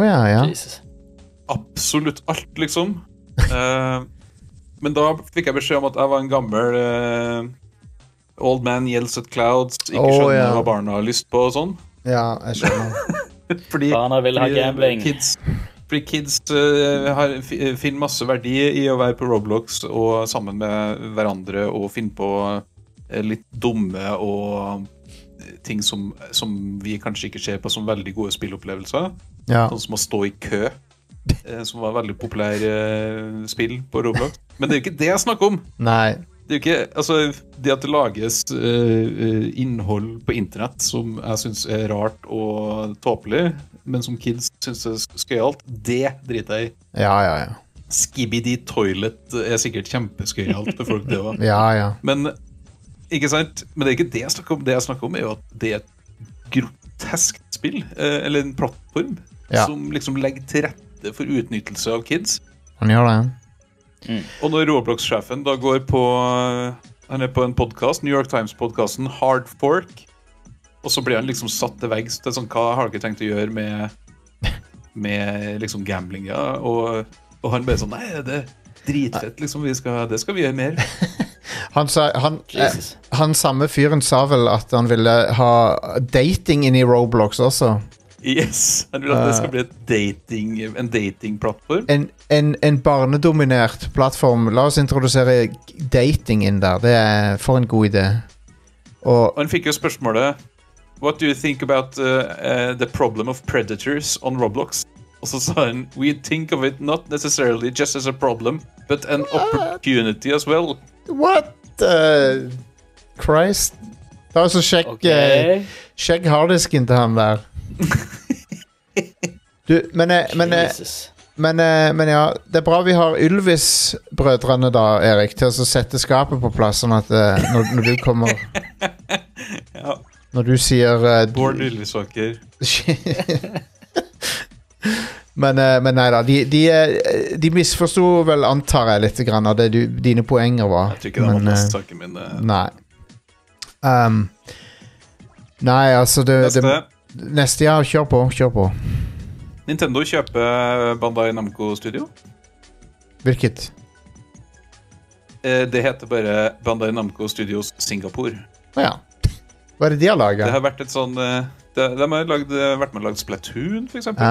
B: Absolutt alt, liksom. Men da fikk jeg beskjed om at jeg var en gammel old man yells at clouds, ikke skjønner hva barna har lyst på og sånn.
A: Ja, jeg skjønner.
C: Barna vil ha gambling.
B: Fordi kids finner masse verdi i å være på Roblox og sammen med hverandre og finne på litt dumme og ting som vi kanskje ikke ser på som veldig gode spillopplevelser. Sånn som å stå i kø, som var veldig populær spill på Roblox. Men det er jo ikke det jeg snakker om.
A: Nei.
B: Det er jo ikke, altså, det at det lages innhold på internett som jeg synes er rart og tåpelig, men som kids synes er skøyalt, det driter jeg i.
A: Ja.
B: Skibidi Toilet er sikkert kjempeskøyalt for folk det var.
A: Ja.
B: Men, ikke sant? Men det er ikke det jeg snakker om. Det jeg snakker om er jo at det er et grotesk spill, eller en plattform, som liksom legger til rette for utnyttelse av kids.
A: Han gjør det.
B: Og når Roblox-sjefen da går på han er på en podcast, New York Times-podcasten Hard Fork, og så blir han liksom satt til veggs til sånn, hva har dere tenkt å gjøre med liksom gambling, og han bare sånn, nei, det er dritfett liksom, det skal vi gjøre mer.
A: Han samme fyren sa vel at han ville ha dating inn i Roblox også.
B: Yes, han vil at det skal bli en datingplattform.
A: En barnedominert plattform. La oss introdusere dating inn der. Det for en god idé.
B: Og han fikk jo spørsmålet What do you think about the problem of predators on Roblox? Og så sa han We think of it not necessarily just as a problem, but an opportunity as well.
A: What? Christ. Det så sjekk harddisken til han der. Du, men ja, det bra vi har Ylvis-brødrene da, Erik, til å sette skapet på plass, sånn at når du kommer
B: ja.
A: Når du sier
B: Bård Ylvisåker.
A: men nei da, de misforsto vel, antar jeg, litt grann av det dine poenger var.
B: Jeg tror ikke det var neste min.
A: Nei. Nei, altså Neste, ja, kjør på.
B: Nintendo kjøper Bandai Namco Studio.
A: Hvilket?
B: Det heter bare Bandai Namco Studios Singapore.
A: Ja. Hva det de har laget?
B: Det har vært et sånn de har vært med å lage Splatoon, for eksempel.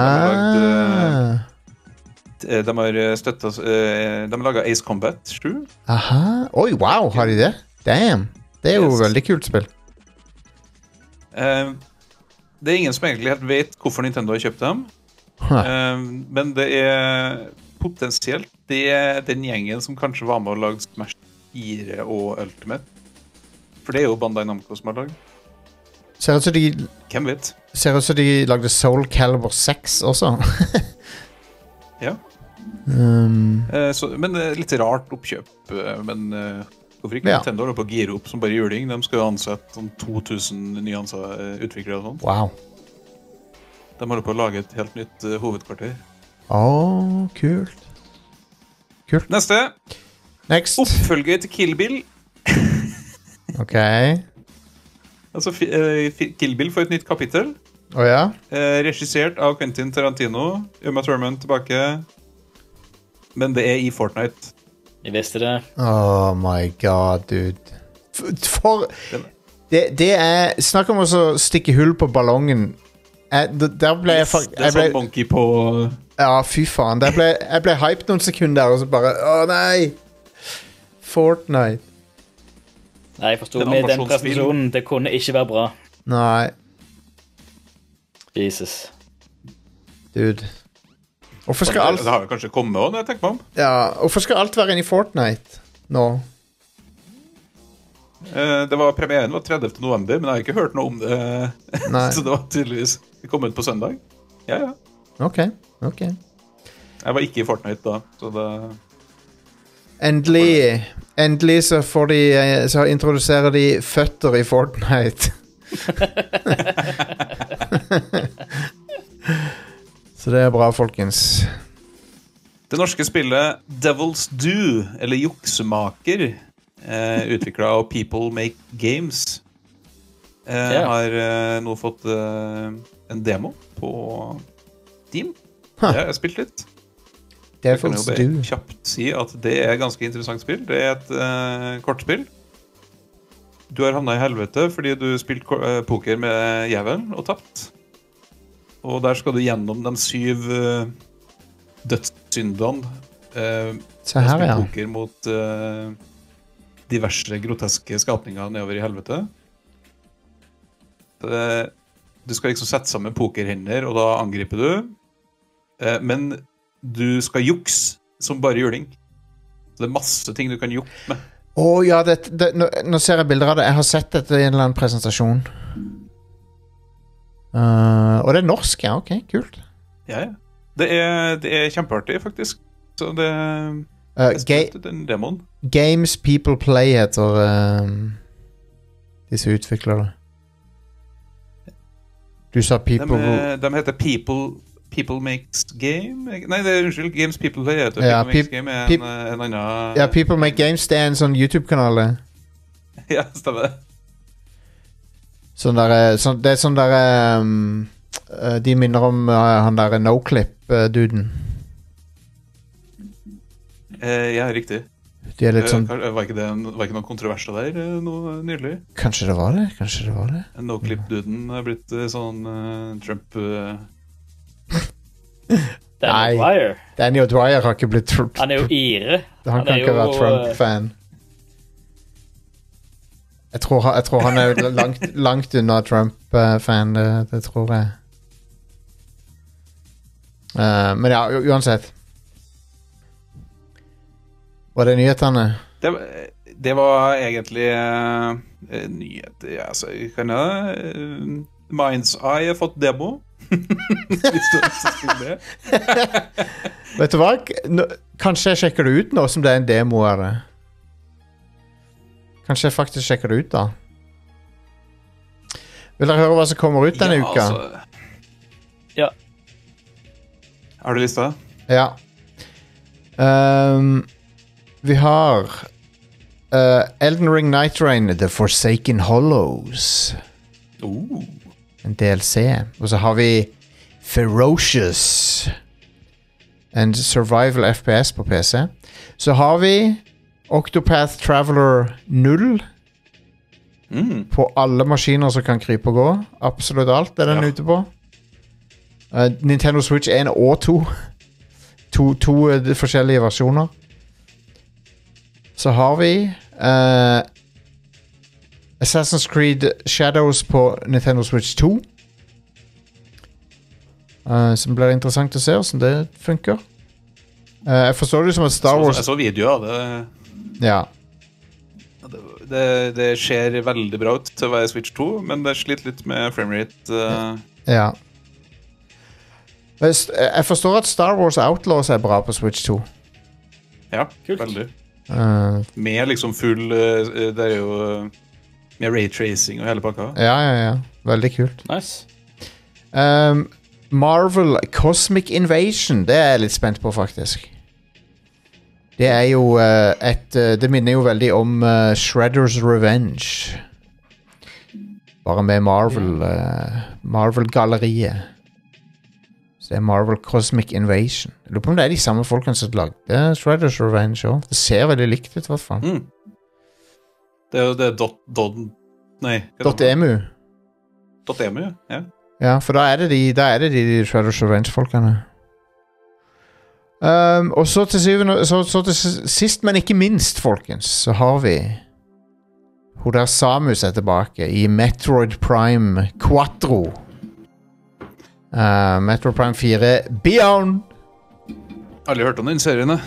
B: De har støttet De har laget Ace Combat 7.
A: Aha. Oi, wow, har de det? Damn. Det jo veldig kult spill.
B: Det ingen som egentlig helt vet hvorfor Nintendo har kjøpt dem. Men det potensielt den gjengen som kanskje var med å lage Smash 4 og Ultimate. For det jo Bandai Namco som har laget.
A: Ser ut som
B: Hvem vet?
A: Ser ut som de lagde Soul Calibur 6 også.
B: Ja. Men litt rart oppkjøp. Men hvorfor ikke Nintendo på gir opp som bare juling? De skal jo ansette 2000 nye utviklere og sånt.
A: Wow.
B: De holder på å lage et helt nytt hovedkvarter.
A: Kult. Kult.
B: Next. Oppfølger til Kill Bill.
A: Ok.
B: Altså, Kill Bill får et nytt kapittel.
A: Ja?
B: Regissert av Quentin Tarantino. Uma Thurman tilbake. Men det i Fortnite.
C: Jeg visste det.
A: Oh my god, dude. Det snakk om å stikke hull på ballongen. Der ble jeg
B: det sånn monkey på.
A: Ja, fy faen. Jeg ble hyped noen sekunder, og så bare nei! Fortnite.
C: Nei, jeg forstod med den presentasjonen. Det kunne ikke være bra.
A: Nei.
C: Jesus.
A: Dude. Hvorfor skal alt...
B: Det har jo kanskje kommet også, når jeg tenker meg om.
A: Ja, hvorfor skal alt være inne i Fortnite nå?
B: Det var premieren var 30. november, men jeg har ikke hørt noe om det. Så det var tydeligvis kommet ut på søndag. Ja.
A: Ok.
B: Jeg var ikke i Fortnite da, så det...
A: Endelig så får de så introduserer de føtter i Fortnite. Så det bra, folkens.
B: Det norske spillet Devil's Due, eller Juksemaker, utviklet av People Make Games, har nå fått en demo på Steam. Det har jeg spilt litt. Jeg kan jo bare kjapt si at det ganske interessant spill. Det et kortspill. Du har havnet i helvete fordi du spilte poker med jævelen og tapt. Og der skal du gjennom de 7 dødssyndene. Spille poker mot diverse groteske skapninger nedover i helvete. Du skal liksom sette sammen pokerhender, og da angriper du. Men du skal jukse som bare juling. Så det masse ting du kan jukse med.
A: Ja, nå ser jeg bilder av det. Jeg har sett dette i en eller annen presentasjon. Og det norsk, ja, ok, kult.
B: Ja. Det kjempeartig, faktisk. Så det den demoen.
A: Games People Play heter disse utviklere. Du sa People...
B: De heter People Makes Game? Nei, unnskyld, Games People Play heter.
A: Ja,
B: People Makes Game en annen...
A: Ja, People Make Games, det en sånn YouTube-kanal.
B: Ja, stemmer det.
A: Det sånn der de minner om han der NoClip-duden.
B: Ja, riktig.
A: De er litt sånn...
B: Var ikke noen kontroverser der noe nylig?
A: Kanskje det var det.
B: No-clip-duden har blitt sånn Trump...
A: Daniel Dwyer har ikke blitt Trump.
C: Han er jo ire.
A: Han kan ikke være Trump-fan. Jeg tror han er langt unna Trump-fan, det tror jeg. Men ja, uansett. Var det nyhetene?
B: Det var egentlig nyheter, altså, kan jeg... Mind's Eye har fått demo. Hvis du ønsker spille det.
A: Vet du hva? Kanskje jeg sjekker det ut nå som det er en demo av det. Kanskje jeg faktisk sjekker det ut da. Vil dere høre hva som kommer ut denne uka?
C: Ja.
B: Har du lista?
A: Ja. Vi har Elden Ring Night Rain, The Forsaken Hollows. En DLC. Og så har vi Ferocious, en survival FPS på PC. Så har vi Octopath Traveler 0 på alle maskiner som kan krype og gå. Absolutt alt er den ute på. Nintendo Switch 1 og 2. To forskjellige versjoner. Så har vi Assassin's Creed Shadows på Nintendo Switch 2. Som blir interessant å se hvordan det funker. Jeg forstår det som at Star Wars...
B: Jeg så videoer av det.
A: Ja.
B: Det ser veldig bra ut til å være Switch 2, men det sliter litt med framerate.
A: Ja. Jeg forstår at Star Wars Outlaws er bra på Switch 2.
B: Ja, kult. Veldig. Med liksom full... det er jo... Med raytracing og hele pakka.
A: Ja. Veldig kult.
C: Nice.
A: Marvel Cosmic Invasion, det er jeg litt spent på faktisk. Det er jo det minner jo veldig om Shredder's Revenge. Bare med Marvel-galleriet. Så det er Marvel Cosmic Invasion. Jeg lurer på om det er de samme folkene som lagde Shredder's Revenge også. Det ser veldig likt ut i hvert fall.
B: Det er jo det
A: .emu.
B: .emu, ja.
A: Ja, for da er det de Shredder's Revenge-folkene. Og så til sist, men ikke minst, folkens, så har vi hun der Samus er tilbake i Metroid Prime 4. Metroid Prime 4 Beyond.
B: Aldri hørt om den serien,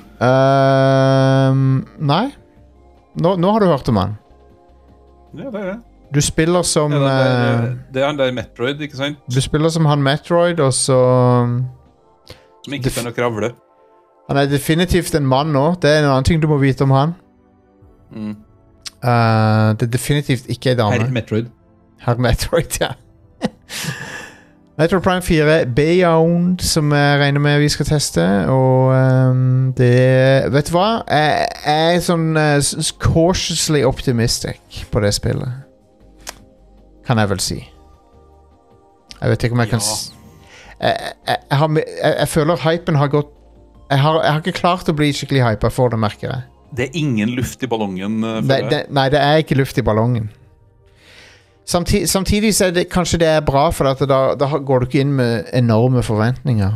A: nei. Nå har du hørt om han.
B: Ja, det er det.
A: Du spiller som...
B: det er han der Metroid, ikke sant?
A: Du spiller som han Metroid, og så...
B: Som ikke kan å kravle.
A: Han er definitivt en mann nå. Det er en annen ting du må vite om han. Det er definitivt ikke en dame. Herr Metroid, ja. Metroid Prime 4 Beyond, som jeg regner med vi skal teste. Og det... Vet du hva? Jeg er sånn cautiously optimistic på det spillet. Kan jeg vel si. Jeg vet ikke om jeg kan... Jeg føler hypen har gått... Jeg har ikke klart å bli skikkelig hypet for det, merker jeg.
B: Det er ingen luft i ballongen.
A: Nei, det er ikke luft i ballongen. Samtidig så er det, kanskje det er bra, for at da går du ikke inn med enorme forventninger.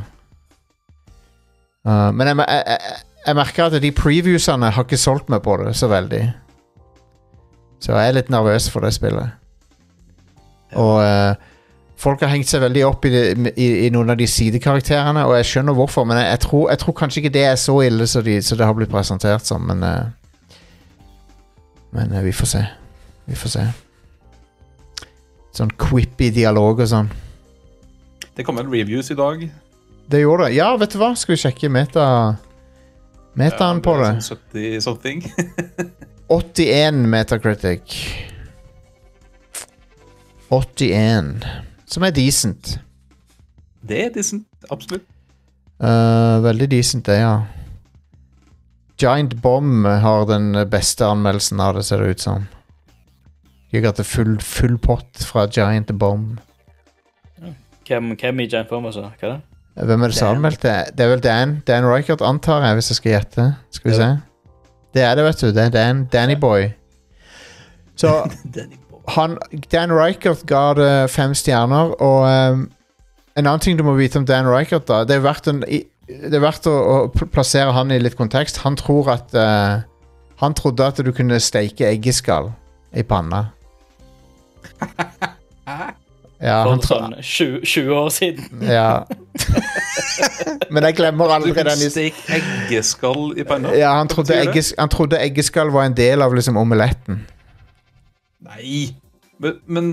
A: Men jeg merker at de previewsene har ikke solgt meg på det så veldig. Så jeg er litt nervøs for det spillet. Og folk har hengt seg veldig opp i noen av de sidekarakterene, og jeg skjønner hvorfor, men jeg tror kanskje ikke det er så ille så det har blitt presentert som, men vi får se. Sånn quippy dialog og sånn.
B: Det kom vel reviews i dag.
A: Det gjorde det. Ja, vet du hva? Skal vi sjekke metaen på det?
B: Sånn 70 something.
A: 81 Metacritic. 81. Som er decent.
B: Det er decent, absolutt.
A: Veldig decent det, ja. Giant Bomb har den beste anmeldelsen av det, ser det ut som. Jeg har hatt full pott fra Giant Bomb.
C: Hvem i Giant Bomb også? Hva er det?
A: Hvem er det som anmeldte? Det er vel Dan Reichert, antar jeg, hvis jeg skal gjette. Skal vi se. Det vet du. Det Danny Boy. Så Dan Reichert ga det 5 stjerner, og en annen ting du må vite om Dan Reichert da, det er verdt å plassere han i litt kontekst. Han trodde at du kunne steke eggeskall i panna. Ja,
C: for sånn 20 år siden.
A: Ja. Men jeg glemmer aldri den.
B: Du kunne steke eggeskall i panna?
A: Ja, han trodde eggeskall var en del av liksom omeletten.
B: Nei, men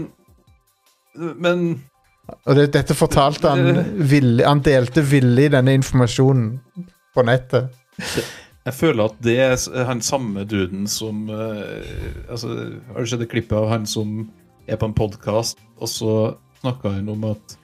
A: og dette fortalte han delte villig denne informasjonen på nettet.
B: Jeg føler at det han samme duden som altså, har du sett et klipp av han som på en podcast, og så snakker han om at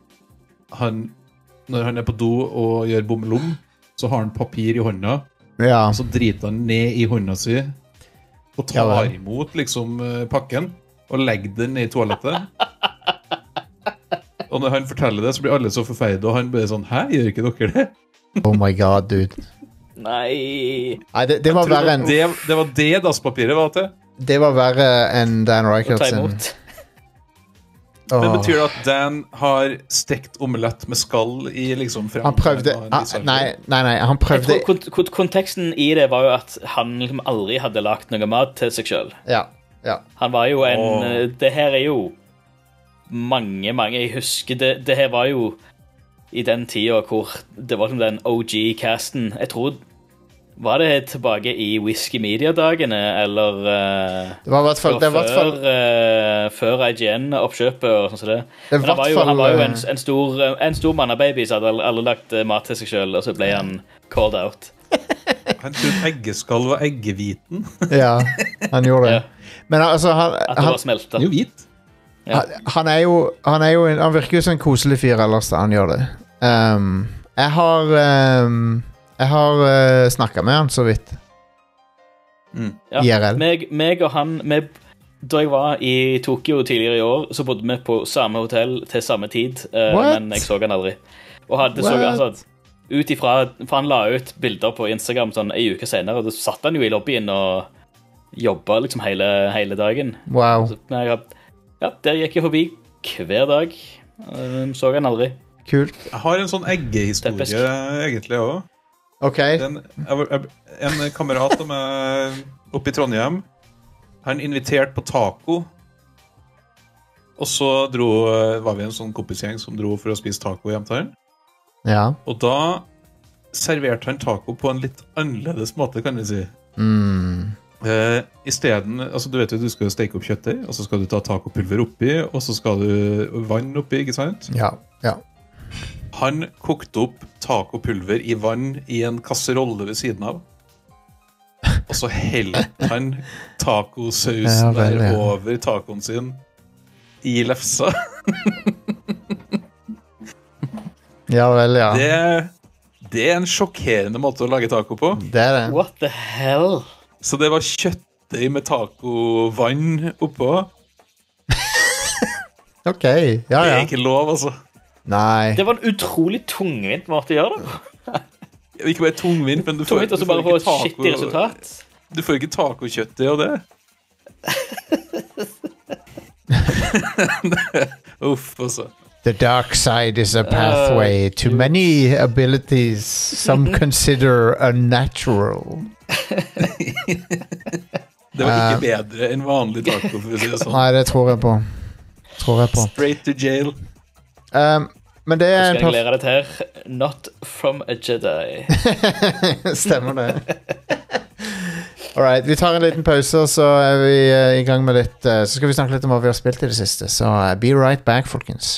B: når han på do og gjør bommelom, så har han papir i hånda,
A: ja.
B: Og så driter han ned i hånda si og tar imot liksom pakken og legger den i toalettet. Og når han forteller det, så blir alle så forferdet, og han blir sånn, hæ, gjør ikke dere det?
A: Oh my god, dude.
C: Nei,
A: det var verre enn...
B: Det var det dasspapiret var til.
A: Det var verre enn Dan Reichert sin.
B: Men betyr det at Dan har stekt omelett med skall i liksom frem?
A: Han prøvde... Nei, han prøvde...
C: Konteksten i det var jo at han liksom aldri hadde lagt noe mat til seg selv.
A: Ja.
C: Han var jo det her jo mange, jeg husker det her var jo i den tiden hvor det var som den OG-casten. Jeg tror var det tilbake i Whisky Media-dagene, eller
A: det var i hvert fall
C: før IGN-oppkjøpet og sånn som det. Men han var jo en stor mannababy som hadde aldri lagt mat til seg selv, og så ble han called out.
B: Han trodde eggeskall var eggehviten.
A: Ja, han gjorde det. Men altså,
C: at det var smeltet.
B: Han er jo hvit.
A: Ja. Han virker jo som en koselig fyr ellers da han gjør det. Jeg har snakket med han så vidt.
C: Ja,
A: IRL.
C: meg og han da jeg var i Tokyo tidligere i år, så bodde vi på samme hotell til samme tid, men jeg så han aldri. Og ut ifra, for han la ut bilder på Instagram sånn en uke senere, og da satt han jo i lobbyen og jobbet liksom hele dagen.
A: Wow.
C: Så, der gikk jeg forbi hver dag. Så han aldri.
A: Kult.
B: Jeg har en sånn eggehistorie egentlig også.
A: Ok.
B: En kamerat av meg oppe i Trondheim, han inviterte på taco, og så var vi en sånn kompisgjeng som dro for å spise taco hjem til han.
A: Ja.
B: Og da serverte han taco på en litt annerledes måte, kan vi si. I stedet, altså du vet jo, du skal steke opp kjøttdeig, og så skal du ta tacopulver oppi, og så skal du vann oppi, ikke sant?
A: Ja.
B: Han kokte opp tacopulver i vann i en kasserolle ved siden av, og så heldte han tacosausen over tacoen sin i lefsa.
A: Ja vel, ja.
B: Det en sjokkerende måte å lage taco på.
A: Det det.
C: What the hell?
B: Så det var kjøttdeig med tacovann oppå.
A: Ok, ja.
B: Det ikke lov, altså.
A: Nei.
C: Det var en utrolig tungvint måte å gjøre det.
B: Ikke bare tungvint, men du får
C: ikke shitty resultat.
B: Du får ikke tacokjøttdeig av det. Uff, altså.
A: The dark side is a pathway to many abilities some consider unnatural.
B: Det var ikke bedre enn vanlig taco, for å si det sånn.
A: Nei, det tror jeg på.
B: Straight to jail.
A: Men det er...
C: Skal jeg lære dette her? Not from a Jedi.
A: Stemmer det. Alright, vi tar en liten pause, og så er vi i gang med litt... Så skal vi snakke litt om hva vi har spilt i det siste. Så be right back, folkens.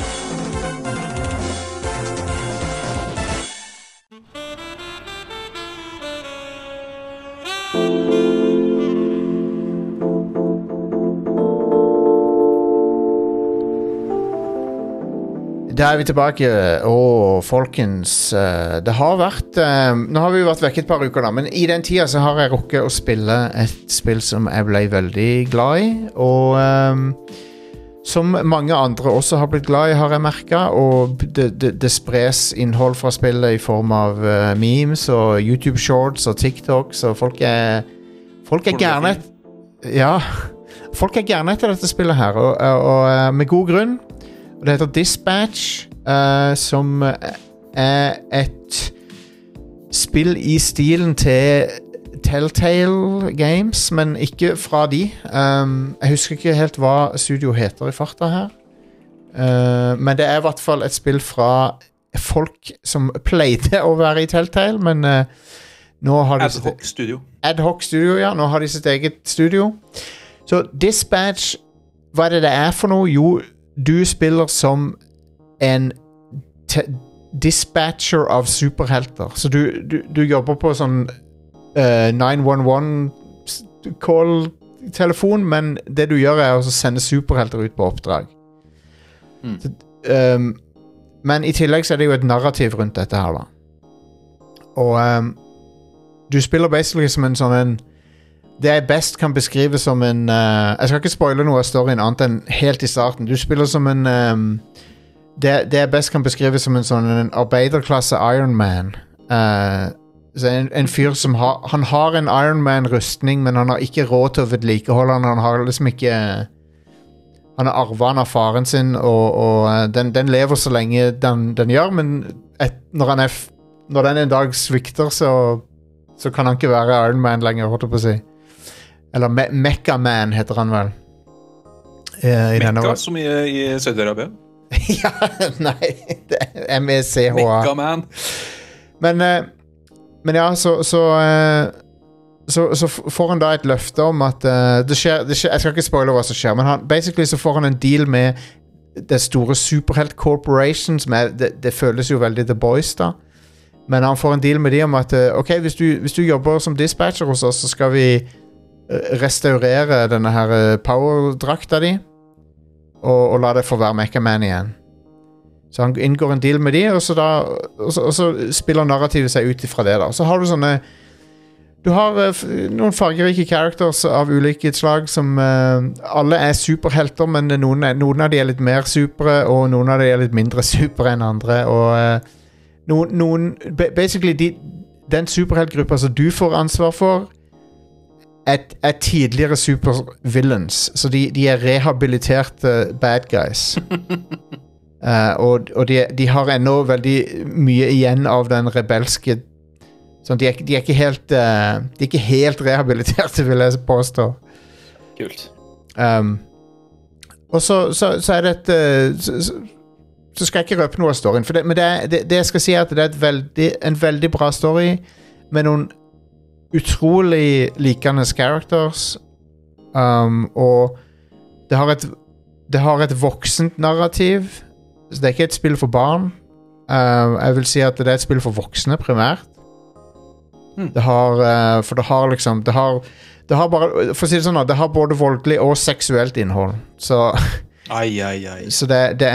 A: Da er vi tilbake, og folkens, det har vært, nå har vi vært vekk et par uker da, men i den tiden så har jeg rukket å spille et spill som jeg ble veldig glad i, og som mange andre også har blitt glad i, har jeg merket, og det spres innhold fra spillet i form av memes og YouTube Shorts og TikToks, og folk er gjerne folk er gjerne etter dette spillet her, og med god grunn. Og det heter Dispatch, som er et spill i stilen til Telltale Games, men ikke fra de. Jeg husker ikke helt hva studio heter i farta her. Men det er i hvert fall et spill fra folk som pleide å være i Telltale, men nå har de Ad Hoc Studio, ja. Nå har de sitt eget studio. Så Dispatch, hva er det er for noe? Jo, du spiller som en dispatcher av superhelter. Så du jobber på sånn 911 call-telefon, men det du gjør er å sende superhelter ut på oppdrag. Så, men i tillegg så er det jo et narrativ rundt dette her da. Og du spiller basically som en sånn det jeg best kan beskrive som en jeg skal ikke spoile noe av storyen annet enn helt i starten. Du spiller som en det jeg best kan beskrive som en sånn en arbeiderklasse Iron Man. Så en fyr som han har en Iron Man-rustning, men han har ikke råd til å vedlikeholde den. Han har liksom ikke han har arvet den av faren sin, og den lever så lenge den gjør, men når den en dag svikter, så kan han ikke være Iron Man lenger, holdt jeg på å si. Eller Mecha Man heter han vel.
B: Mecha, som i Saudi-Arabia?
A: Ja, nei, det er MECHA.
B: Mecha Man.
A: Men ja, så får han da et løfte om at det skjer, jeg skal ikke spoile hva som skjer, men basically så får han en deal med det store Superhelt Corporation, som det føles jo veldig The Boys da, men han får en deal med de om at ok, hvis du jobber som dispatcher hos oss, så skal vi restaurere denne her power-drakta di, og la det få være Mecha Man igjen. Så han inngår en deal med de, og så spiller narrativet seg ut ifra det da. Så har du du har noen fargerike characters av ulike slag som alle er superhelter, men noen av de er litt mer supere, og noen av de er litt mindre supere enn andre, og basically den superheltgruppa som du får ansvar for er tidligere supervillains, så de er rehabiliterte bad guys. Og de har ennå veldig mye igjen av den rebelske sånn, de er ikke helt rehabiliterte, vil jeg påstå.
C: Kult.
A: Og så er det så skal jeg ikke røpe noe av storyen, men det jeg skal si er at det er en veldig bra story med noen utrolig likende characters, og det har et voksent narrativ. Så det er ikke et spill for barn. Jeg vil si at det er et spill for voksne primært. Det har liksom det har bare, for å si det sånn, det har både voldelig og seksuelt innhold. Så så det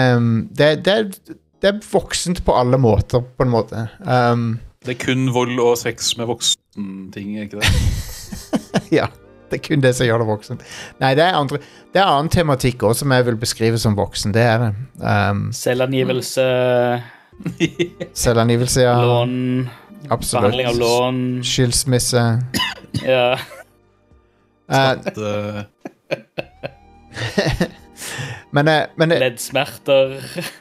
A: er voksent på alle måter, på en måte.
B: Det er kun vold og sex med voksen-ting, ikke det?
A: Ja, det er kun det som gjør det voksen. Nei, det er annen tematikk også som jeg vil beskrive som voksen, det er det.
C: Selvangivelse.
A: Selvangivelse, ja.
C: Lån.
A: Absolutt.
C: Behandling av lån.
A: Skilsmisse.
C: Ja.
A: Men
C: leddsmerter.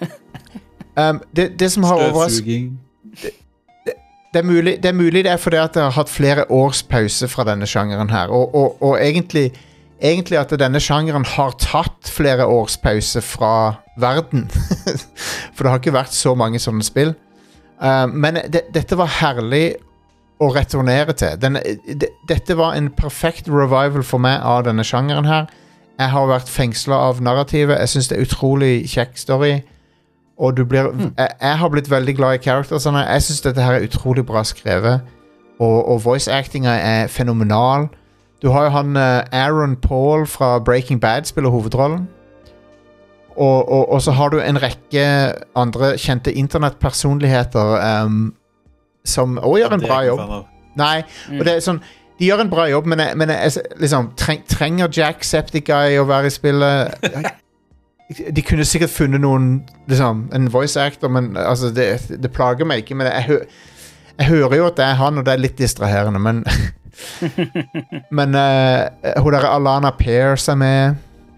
A: Det som har
B: Støvsuging.
A: Det er mulig det er fordi at jeg har hatt flere års pause fra denne sjangeren her, og egentlig at denne sjangeren har tatt flere års pause fra verden. For det har ikke vært så mange sånne spill. Men dette var herlig å returnere til. Dette var en perfekt revival for meg av denne sjangeren her. Jeg har vært fengslet av narrativet. Jeg synes det er utrolig kjekk story. Og jeg har blitt veldig glad i charactersene. Jeg synes dette her er utrolig bra skrevet. Og voice-actinga er fenomenal. Du har jo han Aaron Paul fra Breaking Bad spiller hovedrollen. Og så har du en rekke andre kjente internettpersonligheter som også gjør en bra jobb. Nei, og det er sånn, de gjør en bra jobb, men jeg liksom, trenger Jacksepticeye å være i spillet? de kunne sikkert funnet noen liksom, en voice actor, men altså, det plager meg ikke. Men jeg hører jo at det han, og det er litt distraherende, men men hun der Alana Pierce med.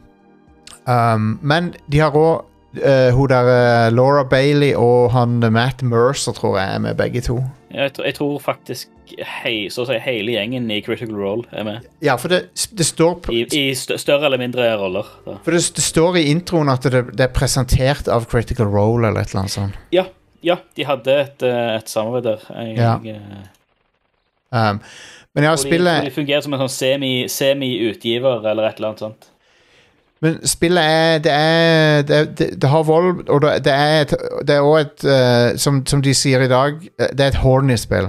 A: Men de har også hun der Laura Bailey og han Matt Mercer, tror jeg, med begge to.
C: Jeg tror faktisk så å si hele gjengen i Critical Role med.
A: Ja, for det står
C: I større eller mindre roller. Da.
A: For det står i introen at det er presentert av Critical Role eller et eller annet sånt.
C: Ja, de hadde et samarbeid der.
A: Men ja, spillet...
C: De fungerer som en sånn semi-utgiver eller et eller annet sånt.
A: Men spillet det har vold, og det er også et, som de sier i dag, det er et horny spill.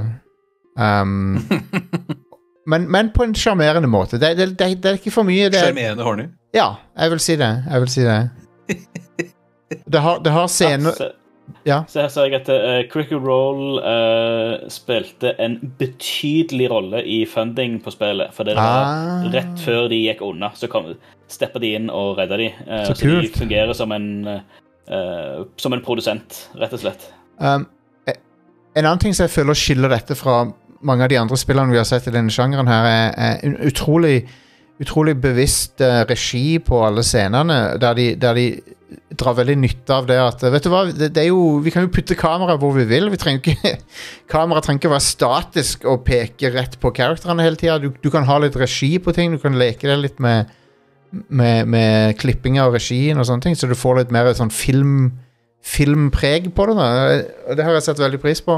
A: Men på en charmerende måte. Det er ikke for mye.
B: Charmerende horny?
A: Ja, jeg vil si det. Det har scener... Ja.
C: Så her ser jeg at Critical Role spilte en betydelig rolle i funding på spillet, for det var rett før de gikk unna, så steppet de inn og reddet de. Så de fungerer som en produsent, rett og slett.
A: En annen ting som jeg føler skiller dette fra mange av de andre spillene vi har sett i denne sjangeren her, er en utrolig bevisst regi på alle scenene, der de drar veldig nytte av det at, vet du hva, det er jo, vi kan jo putte kamera hvor vi vil, kamera trenger ikke være statisk og peke rett på karakterene hele tiden, du kan ha litt regi på ting, du kan leke det litt med klippinga og regien og sånne ting, så du får litt mer sånn filmpreg på det da, og det har jeg sett veldig pris på.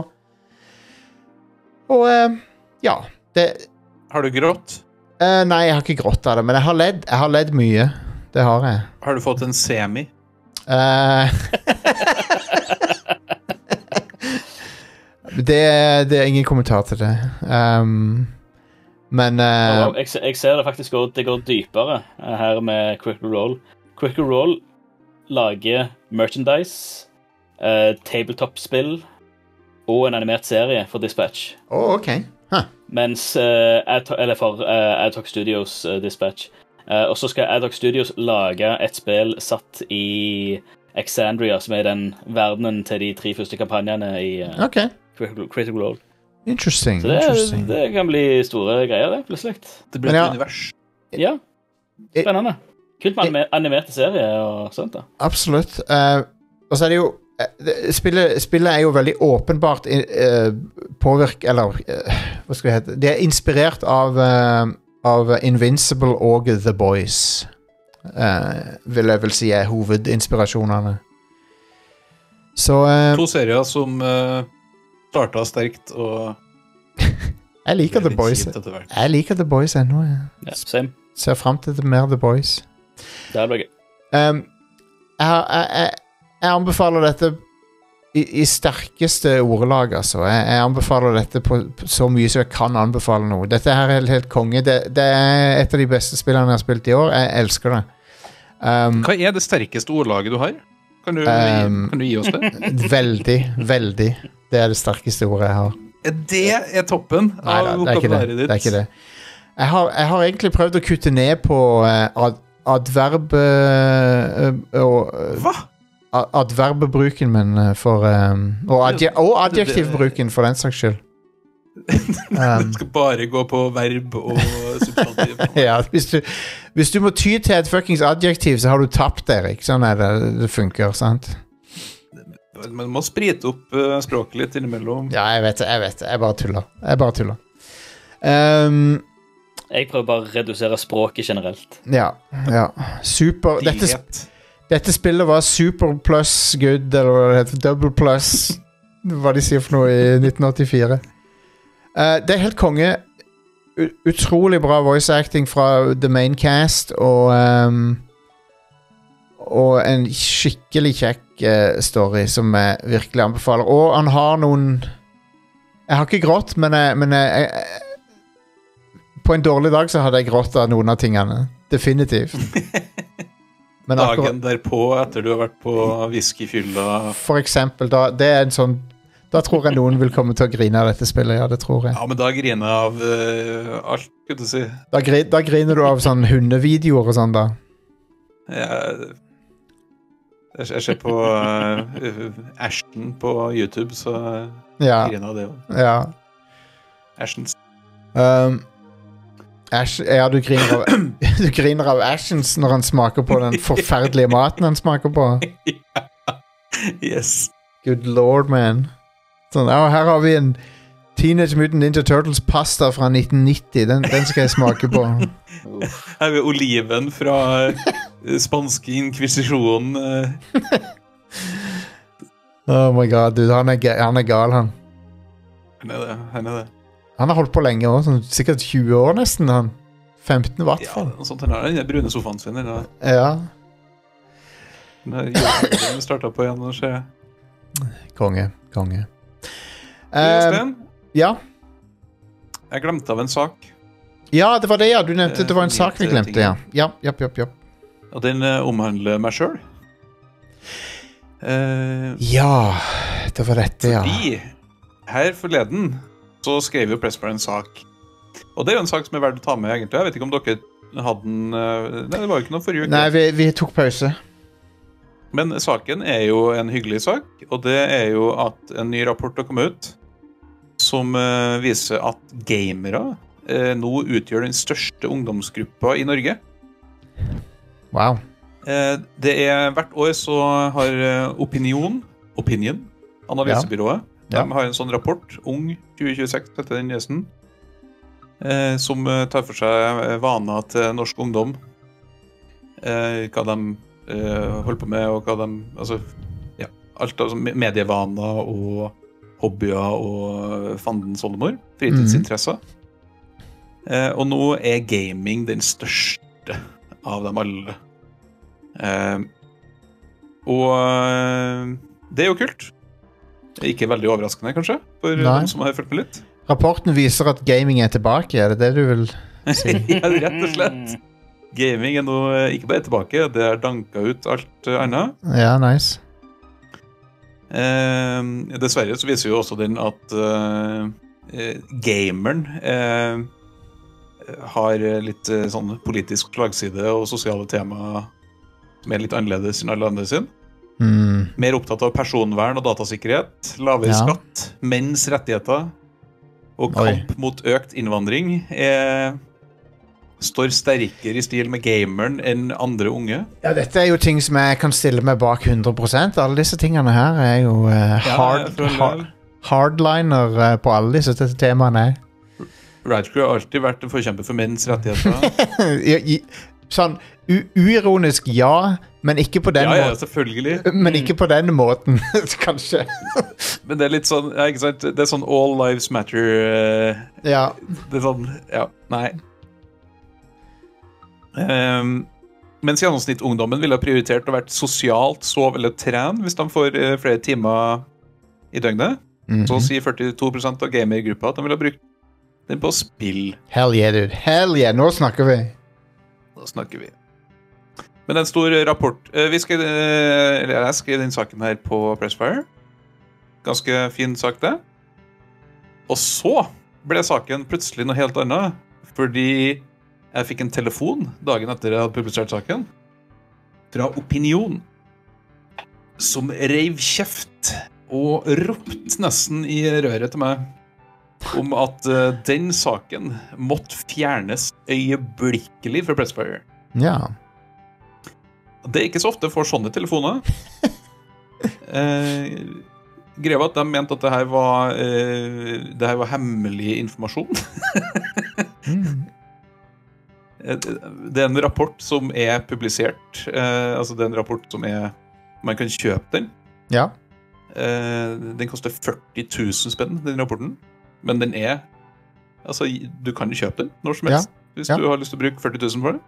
A: Og ja,
B: Har du grått?
A: Nei, jeg har ikke grått av det, men jeg har ledd mye. Det har jeg.
B: Har du fått en semi?
A: Det er ingen kommentar til det. Men
C: jeg ser det faktisk også, det går dypere her med Critical Role. Critical Role lager merchandise, tabletop-spill og en animert serie for Dispatch.
A: Ok.
C: Mens Adhoc Studios Dispatch. Og så skal Adhoc Studios lage et spill satt i Exandria, som er den verdenen til de 3 første kampanjene i Critical Role.
A: Interesting.
C: Så det kan bli store greier, det, plutselig.
B: Det blir et univers.
C: Ja, spennende. Kult med animerte serier og sånt da.
A: Absolutt. Og så er det jo spillet er jo veldig åpenbart påvirket, hva skal det hete? Det er inspirert av Invincible og The Boys, vil jeg vel si er hovedinspirasjonene. Så
B: 2 serier som startet sterkt og
A: jeg liker The Boys. Jeg liker The Boys ennå.
C: Ja, same.
A: Ser frem til mer The Boys.
C: Det blir gøy.
A: Jeg anbefaler dette i sterkeste ordelag, altså. Jeg anbefaler dette på så mye som jeg kan anbefale noe. Dette her er helt konge. Det er et av de beste spillene jeg har spilt i år. Jeg elsker det.
B: Hva er det sterkeste ordlaget du har? Kan du gi oss det?
A: Veldig. Det er det sterkeste ordet jeg har.
B: Det er toppen av vokabularet ditt.
A: Det er ikke det. Jeg har egentlig prøvd å kutte ned på adverb
B: Hva?
A: Adverbebruken min og adjektivbruken for den saks skyld.
B: Du skal bare gå på verb og substantiv.
A: Ja, hvis du må ty til et fuckings adjektiv, så har du tapt, Erik. Sånn er det funker, sant?
B: Man må sprite opp språket litt innimellom.
A: Ja, jeg vet det. Jeg bare tuller.
C: Jeg prøver bare å redusere språket generelt.
A: Ja. Super. Dette spillet var super plus good, eller hva det heter, double plus, hva de sier for noe i 1984. Det er helt konge. Utrolig bra voice acting fra the main cast, og en skikkelig kjekk story som jeg virkelig anbefaler. Og han har noen... Jeg har ikke grått, men på en dårlig dag så hadde jeg grått av noen av tingene. Definitivt. Men
B: dagen derpå, etter du har vært på whiskyfylla... For
A: eksempel, det er en sånn... Da tror jeg noen vil komme til å grine av dette spillet, ja, det tror jeg.
B: Ja, men da griner jeg av alt, kan du si.
A: Da griner du av sånn hundevideoer og sånn, da.
B: Ja, Jeg ser på Ashton på YouTube, så griner av det jo.
A: Ja.
B: Ashens.
A: Ja, du griner av Ashens når han smaker på den forferdelige maten han smaker på.
B: Yes.
A: Good lord, man. Sånn, her har vi en Teenage Mutant Ninja Turtles pasta fra 1990. Den skal jeg smake på.
B: Her er oliven fra spanske inkvisisjonen.
A: Oh my god, dude, han er gal, han.
B: Han er det.
A: Han har holdt på lenge også, sånn, sikkert 20 år nesten, han. 15 i hvert fall.
B: Ja, sånt han har den brune sofaen sin.
A: Ja.
B: Den startet på igjen, og ser jeg.
A: Konge.
B: Sten?
A: Ja?
B: Jeg glemte av en sak.
A: Ja, det var det, ja. Du nevnte det var en sak vi glemte, ja. Ja.
B: Og den omhandler meg selv.
A: Ja, det var dette, ja.
B: Fordi her forleden så skrev jo Pressfire en sak. Og det er jo en sak som er verdt å ta med, egentlig. Jeg vet ikke om dere hadde den... Nei, det var jo ikke noe forrige uke.
A: Nei, vi tok pause.
B: Men saken er jo en hyggelig sak, og det er jo at en ny rapport har kommet ut som viser at gamere nå utgjør den største ungdomsgruppa i Norge.
A: Wow.
B: Det er hvert år så har Opinion, analysebyrået, de har en sånn rapport, Ung 2026 heter den lesen, som tar for seg vaner til norsk ungdom, hva de holder på med, og hva de, altså, ja, alt altså medievaner og hobbyer og fandens oldemor, fritidsinteresser. Og nå er gaming den største av dem alle. Og det er jo kult. Ikke veldig overraskende, kanskje, for noen som har følt med litt.
A: Rapporten viser at gaming er tilbake, er det det du vil si?
B: Ja, rett og slett. Gaming er nå ikke bare tilbake, det er danket ut alt annet.
A: Ja, nice.
B: Dessverre så viser jo også den at gameren har litt sånn politisk slagside og sosiale tema som er litt annerledes enn alle andre sin. Mer opptatt av personvern og datasikkerhet, lavere skatt, menns rettigheter og kamp mot økt innvandring står sterkere i stil med gameren enn andre unge. Ja,
A: dette er jo ting som jeg kan stille meg bak 100%. Alle disse tingene her er jo hardliner på alle disse temaene.
B: Radcrew har alltid vært en forkjemper for menns rettigheter.
A: Sånn, uironisk ja, men ikke på den måten.
B: Ja, selvfølgelig.
A: Men ikke på den måten, kanskje.
B: Men det er litt sånn, ja, ikke sant? Det er sånn all lives matter.
A: Ja.
B: Det er sånn, ja, nei. Mens gjennomsnittungdommen ville ha prioritert å vært sosialt, sove eller trene hvis de får flere timer i døgnet. Så sier 42% av gamergruppa at de ville ha brukt den på spill.
A: Hell yeah, dude. Hell yeah, nå snakker vi.
B: Men en stor rapport. Jeg skrev den saken her på Pressfire. Ganske fin sak det. Og så ble saken plutselig noe helt annet, fordi jeg fikk en telefon dagen etter jeg hadde publisert saken fra Opinion, som reiv kjeft og ropte nesten i røret til meg om at den saken måtte fjernes øyeblikkelig fra Pressfire.
A: Ja.
B: Det er ikke så ofte for sånne telefoner. Greia var at de mente at det her var hemmelig informasjon. Det er en rapport som er publisert. Altså det er en rapport som man kan kjøpe den.
A: Ja.
B: Den koster 40 000 spenn, den rapporten. Men den altså du kan jo kjøpe den når som helst, hvis du har lyst til å bruke 40 000 for det.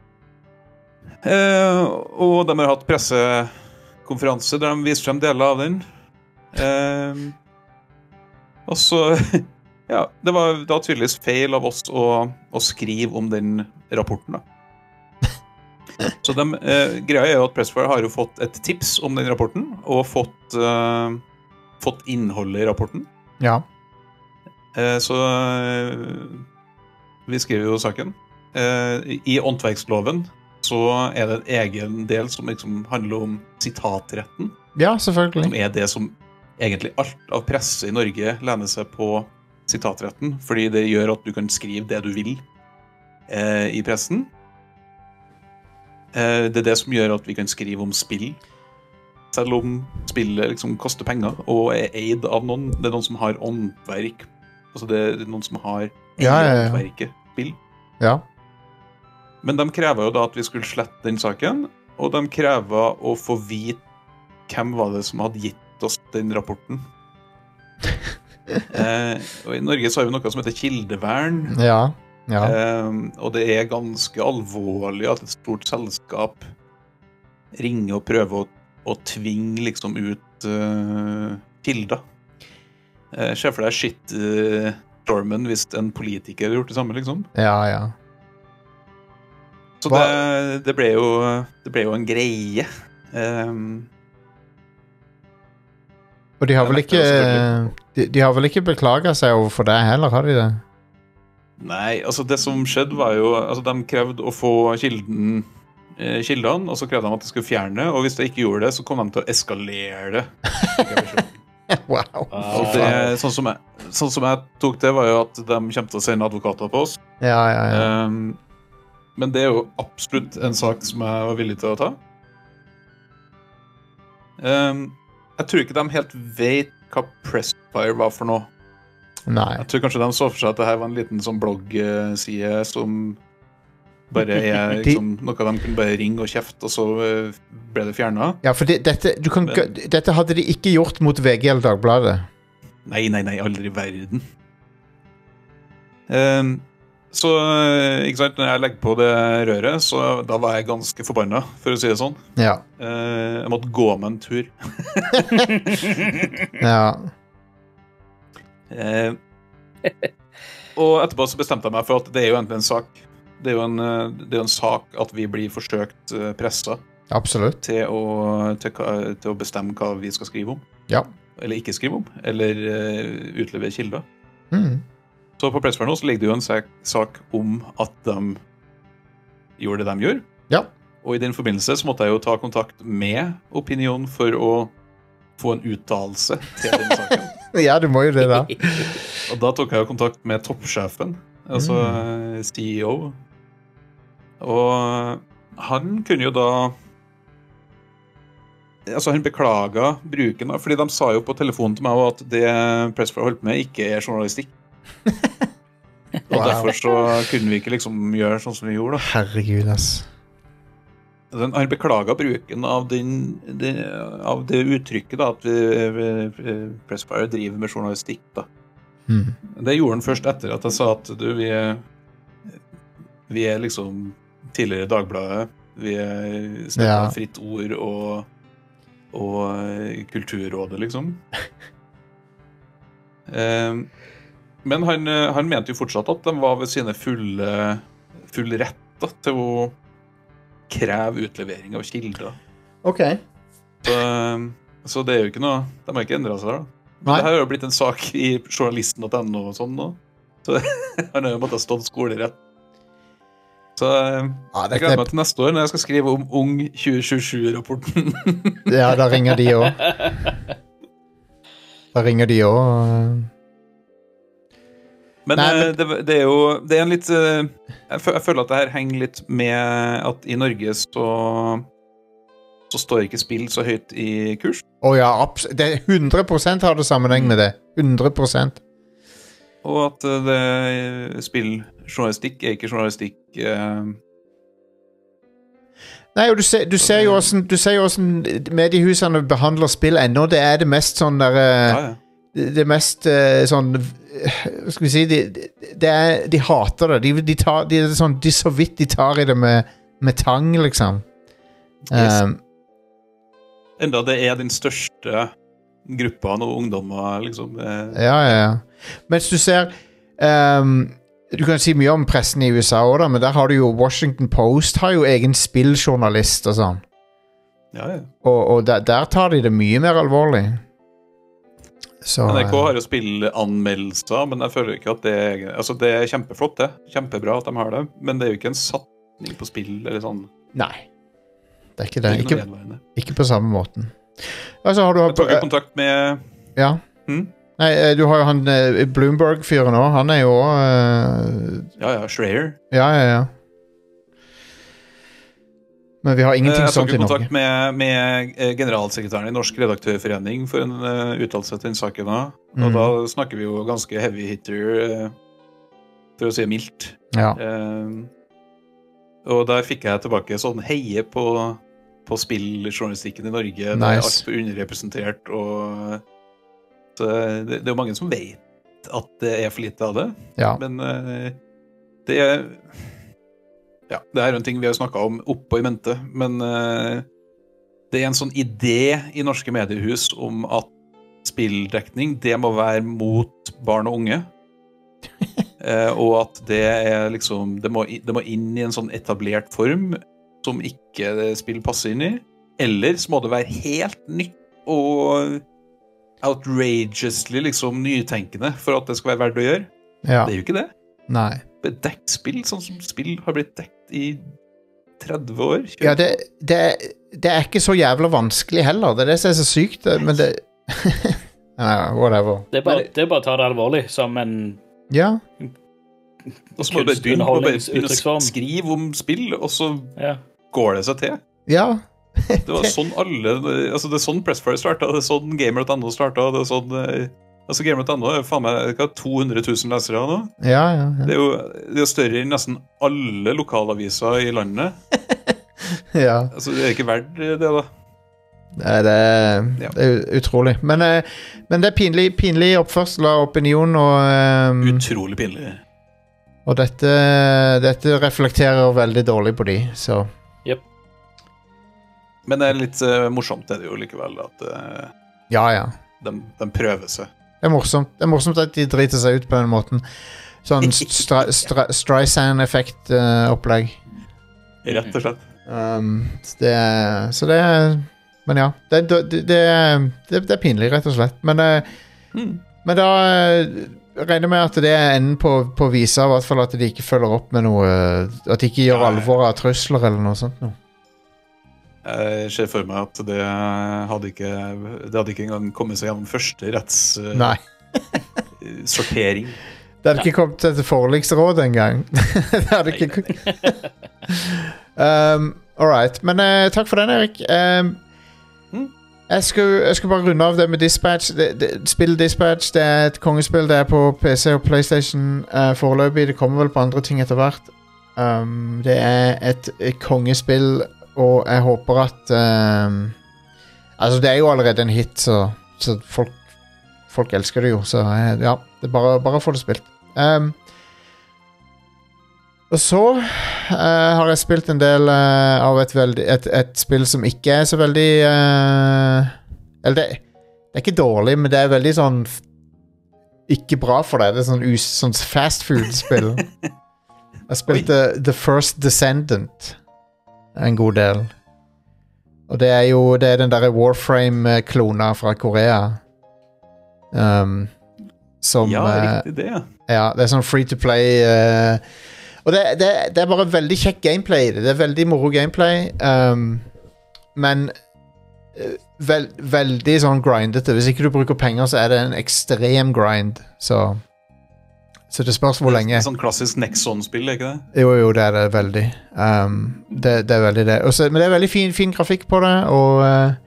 B: Og de har hatt pressekonferanse der de viser frem deler av den. Og så ja, det var da tydeligvis feil av oss å skrive om den rapporten da. Så greia er jo at Pressfire har jo fått et tips om den rapporten og fått innholdet i rapporten.
A: Ja.
B: Så vi skriver jo saken. I åndsverksloven så det en egen del som liksom handler om sitatretten.
A: Ja, selvfølgelig.
B: Som det som egentlig alt av presse i Norge lener seg på sitatretten, fordi det gjør at du kan skrive det du vil i pressen. Det det som gjør at vi kan skrive om spill, selv om spillet liksom koster penger og eid av noen. Det noen som har åndverk. Altså det noen som har åndverket spill.
A: Ja.
B: Men de krever jo da at vi skulle slette den saken, og de krever å få vite hvem var det som hadde gitt oss den rapporten. Og i Norge så har vi noe som heter kildevern.
A: Ja.
B: Og det ganske alvorlig at et stort selskap ringer og prøver å tvinge liksom ut kilder. Se for deg shitstormen hvis en politiker hadde gjort det samme, liksom.
A: Ja.
B: Så det ble jo en greie.
A: Og de har vel ikke beklaget seg overfor det heller, har de det?
B: Nei, altså det som skjedde var jo, altså de krevde å få kildene, og så krevde de at de skulle fjerne, og hvis de ikke gjorde det, så kom de til å eskalere det.
A: Wow.
B: Og det, sånn som jeg tok det, var jo at de kommer til å sende advokater på oss.
A: Ja.
B: Men det jo absolutt en sak som jeg var villig til å ta. Jeg tror ikke de helt vet hva Pressfire var for noe.
A: Nei.
B: Jeg tror kanskje de så for seg at det her var en liten sånn bloggside som bare liksom, noe de kunne bare ringe og kjefte, og så ble det fjernet.
A: Ja, for dette hadde de ikke gjort mot VG eller Dagbladet.
B: Nei, aldri i verden. Så, ikke sant, når jeg legger på det røret, så da var jeg ganske forbannet, for å si det sånn.
A: Ja.
B: Jeg måtte gå med en tur.
A: Ja.
B: Og etterpå så bestemte jeg meg for at det jo egentlig en sak. Det jo en sak at vi blir forsøkt presset.
A: Absolutt.
B: Til å bestemme hva vi skal skrive om.
A: Ja.
B: Eller ikke skrive om. Eller utlevere kilder. Så på Pressfire nå så ligger det jo en sak om at de gjorde det de gjør.
A: Ja.
B: Og i den forbindelse så måtte jeg jo ta kontakt med Opinion for å få en uttalelse til den saken.
A: Ja, du må jo det da.
B: Og da tok jeg jo kontakt med toppsjefen, altså CEO. Og han kunne jo da altså han beklaget bruken, fordi de sa jo på telefonen til meg at det Pressfire holdt med ikke journalistikk. Og derfor så kunne vi ikke liksom gjøre sånn som vi gjorde da.
A: Herregud, ass.
B: Han beklaget bruken av det uttrykket da, at Pressfire driver med journalistikk da. Det gjorde han først etter at jeg sa at vi liksom tidligere Dagbladet, vi snakket fritt ord og Kulturrådet liksom. Men han mente jo fortsatt at de var ved sine full rett til å kreve utlevering av kilder.
A: Ok.
B: Så det jo ikke noe, de har ikke endret seg da. Men det her har jo blitt en sak i journalisten.no og sånn nå. Så han har jo måttet stått skolerett. Så jeg gleder meg til neste år når jeg skal skrive om Ung 2027-rapporten.
A: Ja, da ringer de også.
B: Men det jo det en litt jeg føler at det her henger litt med at i Norge så står ikke spill så høyt i kurs.
A: Ja, det 100% har det sammenheng med det. 100%.
B: Og at spilljournalistikk ikke journalistikk.
A: Nei, og du ser jo hvordan mediehusene behandler spill ennå. Det det mest sånn der det mest sånn hva skal vi si de hater det de sånn, de så vidt de tar i det med tang liksom.
B: Yes. Enda det den største gruppa av ungdommer liksom.
A: Ja. Mens du ser du kan si mye om pressen i USA også da, men der har du jo Washington Post har jo egen spilljournalist og sånn.
B: Ja.
A: Og der tar de det mye mer alvorlig. Så,
B: NRK har jo spillanmeldelser, men jeg føler ikke at det altså det kjempeflott det. Kjempebra at de har det, men det jo ikke en satt dekning på spill, eller sånn.
A: Nei, det er ikke det. Ikke på samme måten. Altså, har du...
B: Jeg tok kontakt med...
A: Ja. Nei, du har jo han Bloomberg-fyren også. Han er jo
B: Ja, Schreier.
A: Ja. Men vi har ingenting sånt i Norge.
B: Jeg tok kontakt med generalsekretæren i Norsk Redaktørforening for en uttalelse til den saken da. Og da snakker vi jo ganske heavy hitter, for å si mildt.
A: Ja.
B: Og der fikk jeg tilbake sånn heie på spilljournalistikken i Norge.
A: Nice.
B: Det er alt for underrepresentert, og så det er jo mange som vet at det er for lite av det.
A: Ja.
B: Men det er... Ja, det er jo en ting vi har snakket om oppe og i mente, men det er en sånn idé i norske mediehus om at spilldekning, det må være mot barn og unge, og at det er liksom, det må inn i en sånn etablert form som ikke spill passer inn i, eller så må det være helt nytt og outrageously liksom nytenkende for at det skal være verdt å gjøre.
A: Ja.
B: Det er jo ikke det.
A: Nei.
B: Dekt spill, sånn som spill har blitt dekt i 30 år.
A: Ja, det er ikke så jævla vanskelig heller. Det er det som er så sykt, men det... whatever.
C: Det er bare å ta det alvorlig, som en...
A: Ja.
B: Og så må du begynne å skrive om spill, og så går det seg til.
A: Ja.
B: Det var sånn altså det er sånn Pressfire startet, det er sånn Gamer.no startet, det er sånn... Altså Gamer.no er faen meg 200 000 lesere nå.
A: Ja.
B: Det er jo større enn nesten alle lokalaviser i landet.
A: Ja.
B: Altså det er ikke verdt det da.
A: Nei, det er utrolig. Men det er pinlig oppførsel av opinion og...
B: Utrolig pinlig.
A: Og dette reflekterer veldig dårlig på de, så...
C: Yep.
B: Men det er litt morsomt, det er det jo likevel, at...
A: Ja.
B: De prøver seg.
A: Det er morsomt at de driter seg ut på den måten. Sånn Streisand-effekt opplegg.
B: Rett og slett.
A: Men ja, det er pinlig, rett og slett. Men da regner jeg med at det er enden på visa, i hvert fall at de ikke følger opp med noe, at de ikke gjør alvor av trusler eller noe sånt noe.
B: Jeg ser for meg at det hadde ikke engang kommet seg gjennom første sortering.
A: Det hadde ikke kommet til forliksråd engang. Det hadde ikke... Alright, men takk for den, Erik. Jeg skal bare runde av det med Dispatch. Spill Dispatch, det er et kongespill. Det er på PC og PlayStation foreløpig. Det kommer vel på andre ting etter hvert. Det er et kongespill, og jeg håper at altså det er jo allerede en hit, så folk elsker det jo, så ja, det er bare å få det spilt. Og så har jeg spilt en del av et spill som ikke er så veldig eller det er ikke dårlig, men det er veldig sånn ikke bra for deg. Det er sånn fast food-spill. Jeg spilte The First Descendant en god del. Og det er den der Warframe-klona fra Korea. Som...
B: Ja, riktig det.
A: Ja, det er sånn free to play. Og det er bare veldig kjekk gameplay. Det er veldig moro gameplay. Men veldig sånn grindete. Hvis ikke du bruker penger, så er det en ekstrem grind. Så det spørs hvor lenge.
B: Sånn klassisk Nexon-spill, ikke det?
A: Jo, det er det veldig. Det er veldig det. Men det er veldig fin grafikk på det, og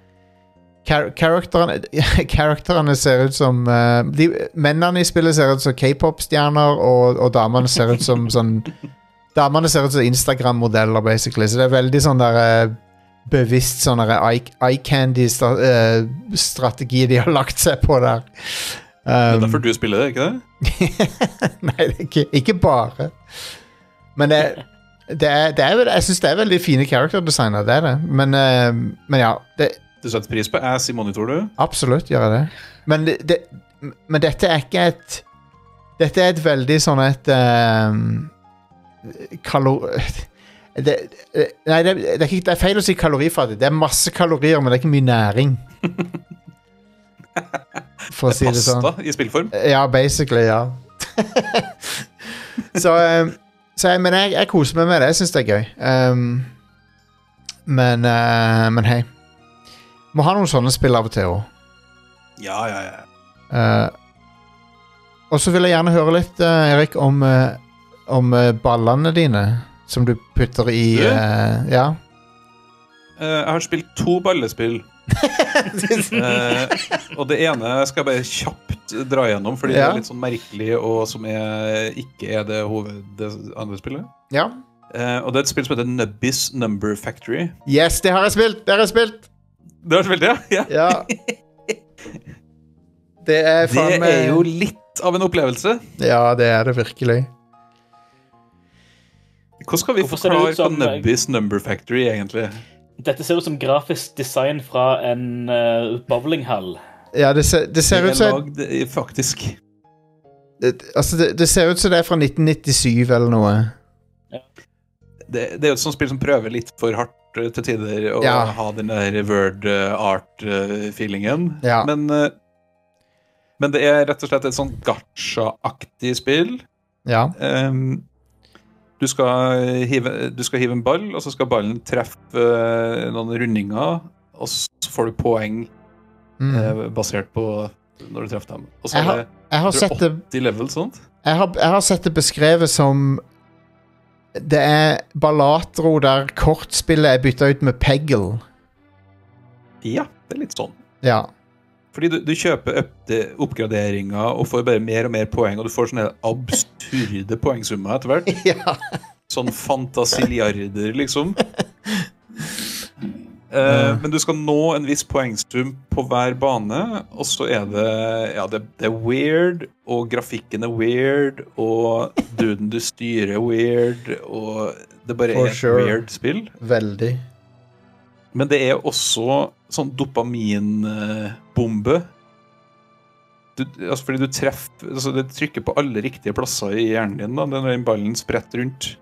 A: karakterene ser ut som mennene i spillet ser ut som K-pop-stjerner, og damene ser ut som Instagram-modeller, basically. Så det er veldig sånn der bevisst sånn der eye-candy-strategi de har lagt seg på der.
B: Det er derfor du spiller det, ikke det?
A: Nei, det er ikke bare. Men jeg synes det er veldig fine character-designer, det er det. Men ja,
B: du setter pris på ass i monitor, du?
A: Absolutt, gjør jeg det. Men dette er ikke dette er et veldig sånn et det er feil å si kalorifattig. Det er masse kalorier, men det er ikke mye næring. For å si det sånn.
B: Pasta i spillform?
A: Ja, basically, ja. Så Men jeg koser meg med det. Jeg synes det er gøy. Men hei. Må ha noen sånne spill av og til også.
B: Ja.
A: Og så vil jeg gjerne høre litt, Erik, om ballene dine, som du putter i... ja.
B: Jeg har spilt 2 ballespill. Og det ene skal jeg bare kjapt dra gjennom, fordi det er litt sånn merkelig, og som ikke er det andre spillet.
A: Ja.
B: Og det er et spill som heter Nubby's Number Factory.
A: Yes, det har jeg spilt!
B: Du har spilt det?
A: Ja. Det er
B: jo litt av en opplevelse.
A: Ja, det er det virkelig.
B: Hvordan skal vi forklare på Nubby's Number Factory, egentlig?
C: Dette ser ut som grafisk design fra en bowlinghall.
A: Ja, det ser ut som...
B: faktisk.
A: Det ser ut som det er fra 1997 eller noe.
C: Ja.
B: Det er jo et sånt spill som prøver litt for hardt til tider å ha den der word art-feelingen.
A: Ja.
B: Men det er rett og slett et sånt gacha-aktig spill.
A: Ja.
B: Du skal hive en ball, og så skal ballen treffe noen rundinger, og så får du poeng basert på når du treffer dem. Og så er det 80 levels, sånt.
A: Jeg har sett det beskrevet som det er Balatro der kortspillet er byttet ut med Peggle.
B: Ja, det er litt sånn.
A: Ja.
B: Fordi du kjøper oppgraderinger og får bare mer og mer poeng, og du får sånne absurde poengsummer etter hvert.
A: Ja.
B: Sånn fantasiliarder, liksom. Men du skal nå en viss poengsum på hver bane, og så er det er weird, og grafikken er weird, og duden du styrer er weird, og det bare er et weird spill.
A: Veldig.
B: Men det er også sånn dopaminbombe. Fordi du treffer, det trykker på alle riktige plasser i hjernen din da, når den ballen spretter rundt.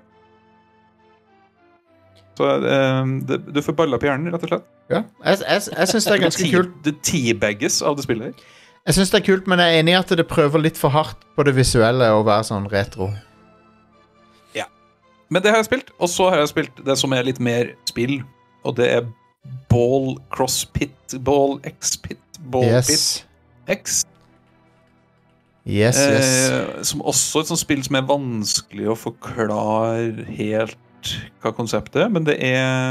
B: Så du får baller på hjernen, rett og slett.
A: Ja, jeg synes det er ganske kult.
B: Det teabagges av det spillet her.
A: Jeg synes det er kult, men jeg er enig i at det prøver litt for hardt på det visuelle å være sånn retro.
B: Ja. Men det har jeg spilt, og så har jeg spilt det som er litt mer spill, og det er Ball Cross Pit, Ball X Pit, Ball Pit X.
A: Yes.
B: Som også et sånt spill som er vanskelig å forklare helt hva konseptet er, men det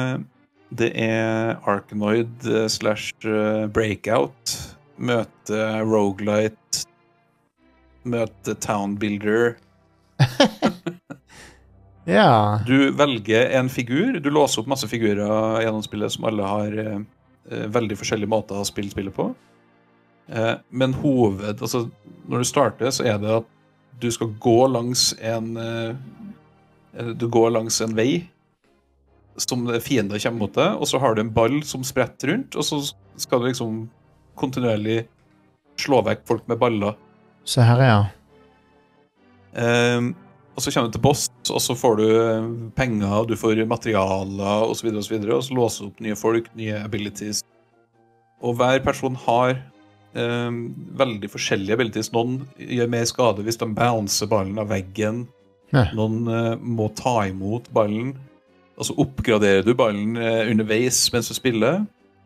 B: er Arkanoid / Breakout, møte Roguelite, møte Town Builder.
A: Ja.
B: Du velger en figur, du låser opp masse figurer gjennom spillet som alle har veldig forskjellige måter å spille spillet på. Men når du starter så er det at du skal gå langs en vei som fiender kommer mot deg, og så har du en ball som spretter rundt, og så skal du liksom kontinuerlig slå vekk folk med baller.
A: Så her, ja.
B: Og så kommer du til boss, og så får du penger, du får materialer, og så videre, og så låser du opp nye folk, nye abilities. Og hver person har veldig forskjellige abilities. Noen gjør mer skade hvis de bouncer ballen av veggen. Noen må ta imot ballen, og så oppgraderer du ballen underveis mens du spiller.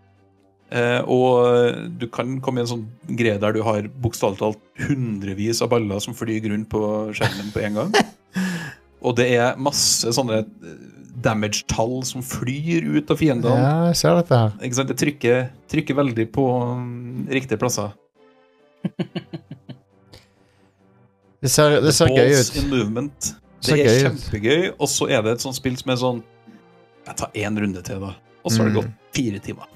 B: Og du kan komme i en sånn greie der du har bokstavelig talt hundrevis av baller som flyr rundt på skjermen på en gang. Og det er masse sånne damage-tall som flyr ut av fiendene.
A: Ja, jeg ser dette her.
B: Ikke sant? Det trykker veldig på riktige plasser.
A: Det ser gøy ut.
B: Balls in movement. Det er kjempegøy. Og så er det et sånt spill som er sånn, jeg tar en runde til da. Og så har det gått 4 timer.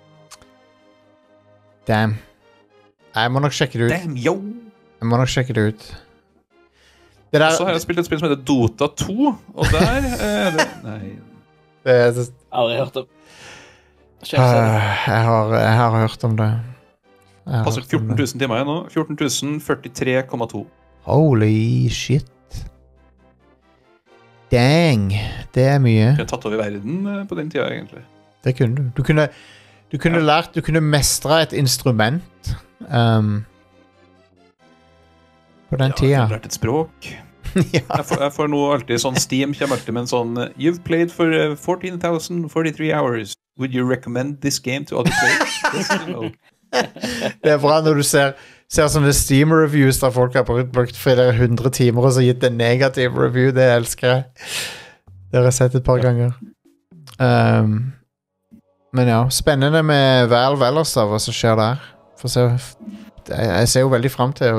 A: Damn. Jeg må nok sjekke det ut.
B: Damn, yo!
A: Jeg må nok sjekke det ut.
B: Så har jeg spilt et spill som heter Dota 2, og der er det... Nei.
C: Aldri hørt om.
A: Jeg har hørt om det.
B: Passer 14 000 timer igjen nå. 14 043,2. Holy
A: shit. Dang. Det er mye.
B: Du har tatt over verden på den tida, egentlig.
A: Det kunne du. Du kunne mestre et instrument på den tida.
B: Du har lært et språk. Jeg får nå alltid sånn Steam kommer alltid med en sånn You've played for 14,043 hours. Would you recommend this game to other players? Yes or no?
A: Det bra når du ser sånne Steam-reviews der folk har brukt flere 100 timer og så gitt en negativ review. Det elsker jeg. Det har jeg sett et par ganger. Men ja, spennende med Valve ellers da, hva som skjer der. Jeg ser jo veldig frem til å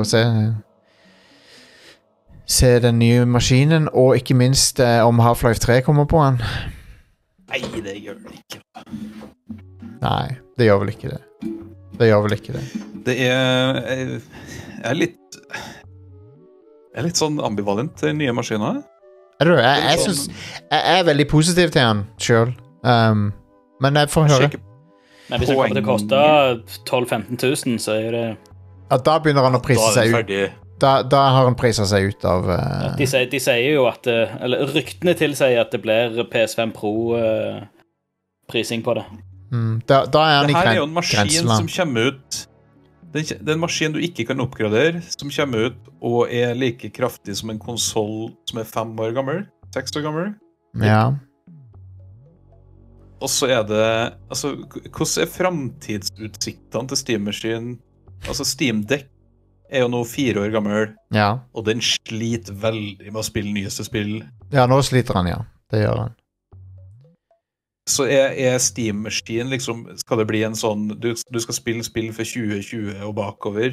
A: se den nye maskinen, og ikke minst om Half-Life 3 kommer på den.
B: Nei, det gjør det ikke.
A: Nei, det gjør vel ikke det. Det
B: er litt sånn ambivalent til nye maskiner.
A: Er du? Jeg er veldig positiv til den selv. Men jeg får høre.
C: Men hvis det kommer til å koste 12-15 000, så er det...
A: Ja, da begynner han å prise seg ut. Da har han priset seg ut av...
C: De sier jo at... Eller ryktene tilsier at det blir PS5 Pro prising på det.
A: Da er han i grenseland.
B: Det her er jo en maskin som kommer ut... Det er en maskin du ikke kan oppgradere, som kommer ut og er like kraftig som en konsol som er 5 år gammel. 6 år gammel.
A: Ja.
B: Og så er det... Altså, hvordan er fremtidsutsiktene til Steam-maskinen? Altså, Steam Deck er jo nå 4 år gammel, og den sliter veldig med å spille nyeste spill.
A: Ja, nå sliter han, ja. Det gjør han.
B: Så er Steam-maskinen liksom... Skal det bli en sånn... Du skal spille spill for 2020 og bakover.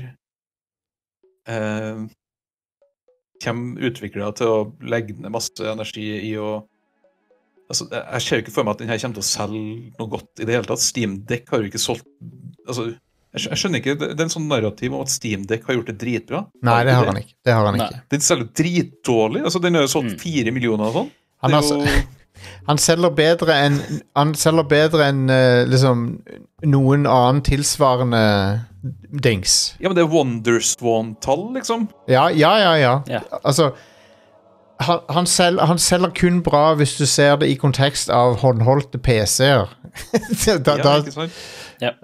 B: Kommer utviklere til å legge ned masse energi i å... Altså, jeg ser jo ikke for meg at den her kommer til å selge noe godt i det hele tatt. Steam Deck har jo ikke solgt... Altså, jeg skjønner ikke, det er en sånn narrativ om at Steam Deck har gjort det dritbra.
A: Nei, det har han ikke.
B: Den selger dritdårlig. Altså, den har jo solgt 4 millioner og sånn.
A: Han selger bedre enn liksom noen annen tilsvarende dings.
B: Ja, men det er Wonderswan-tall, liksom.
A: Ja. Altså, han selger kun bra hvis du ser det i kontekst av håndholdte PC-er.
B: Ikke sant?
C: Ja.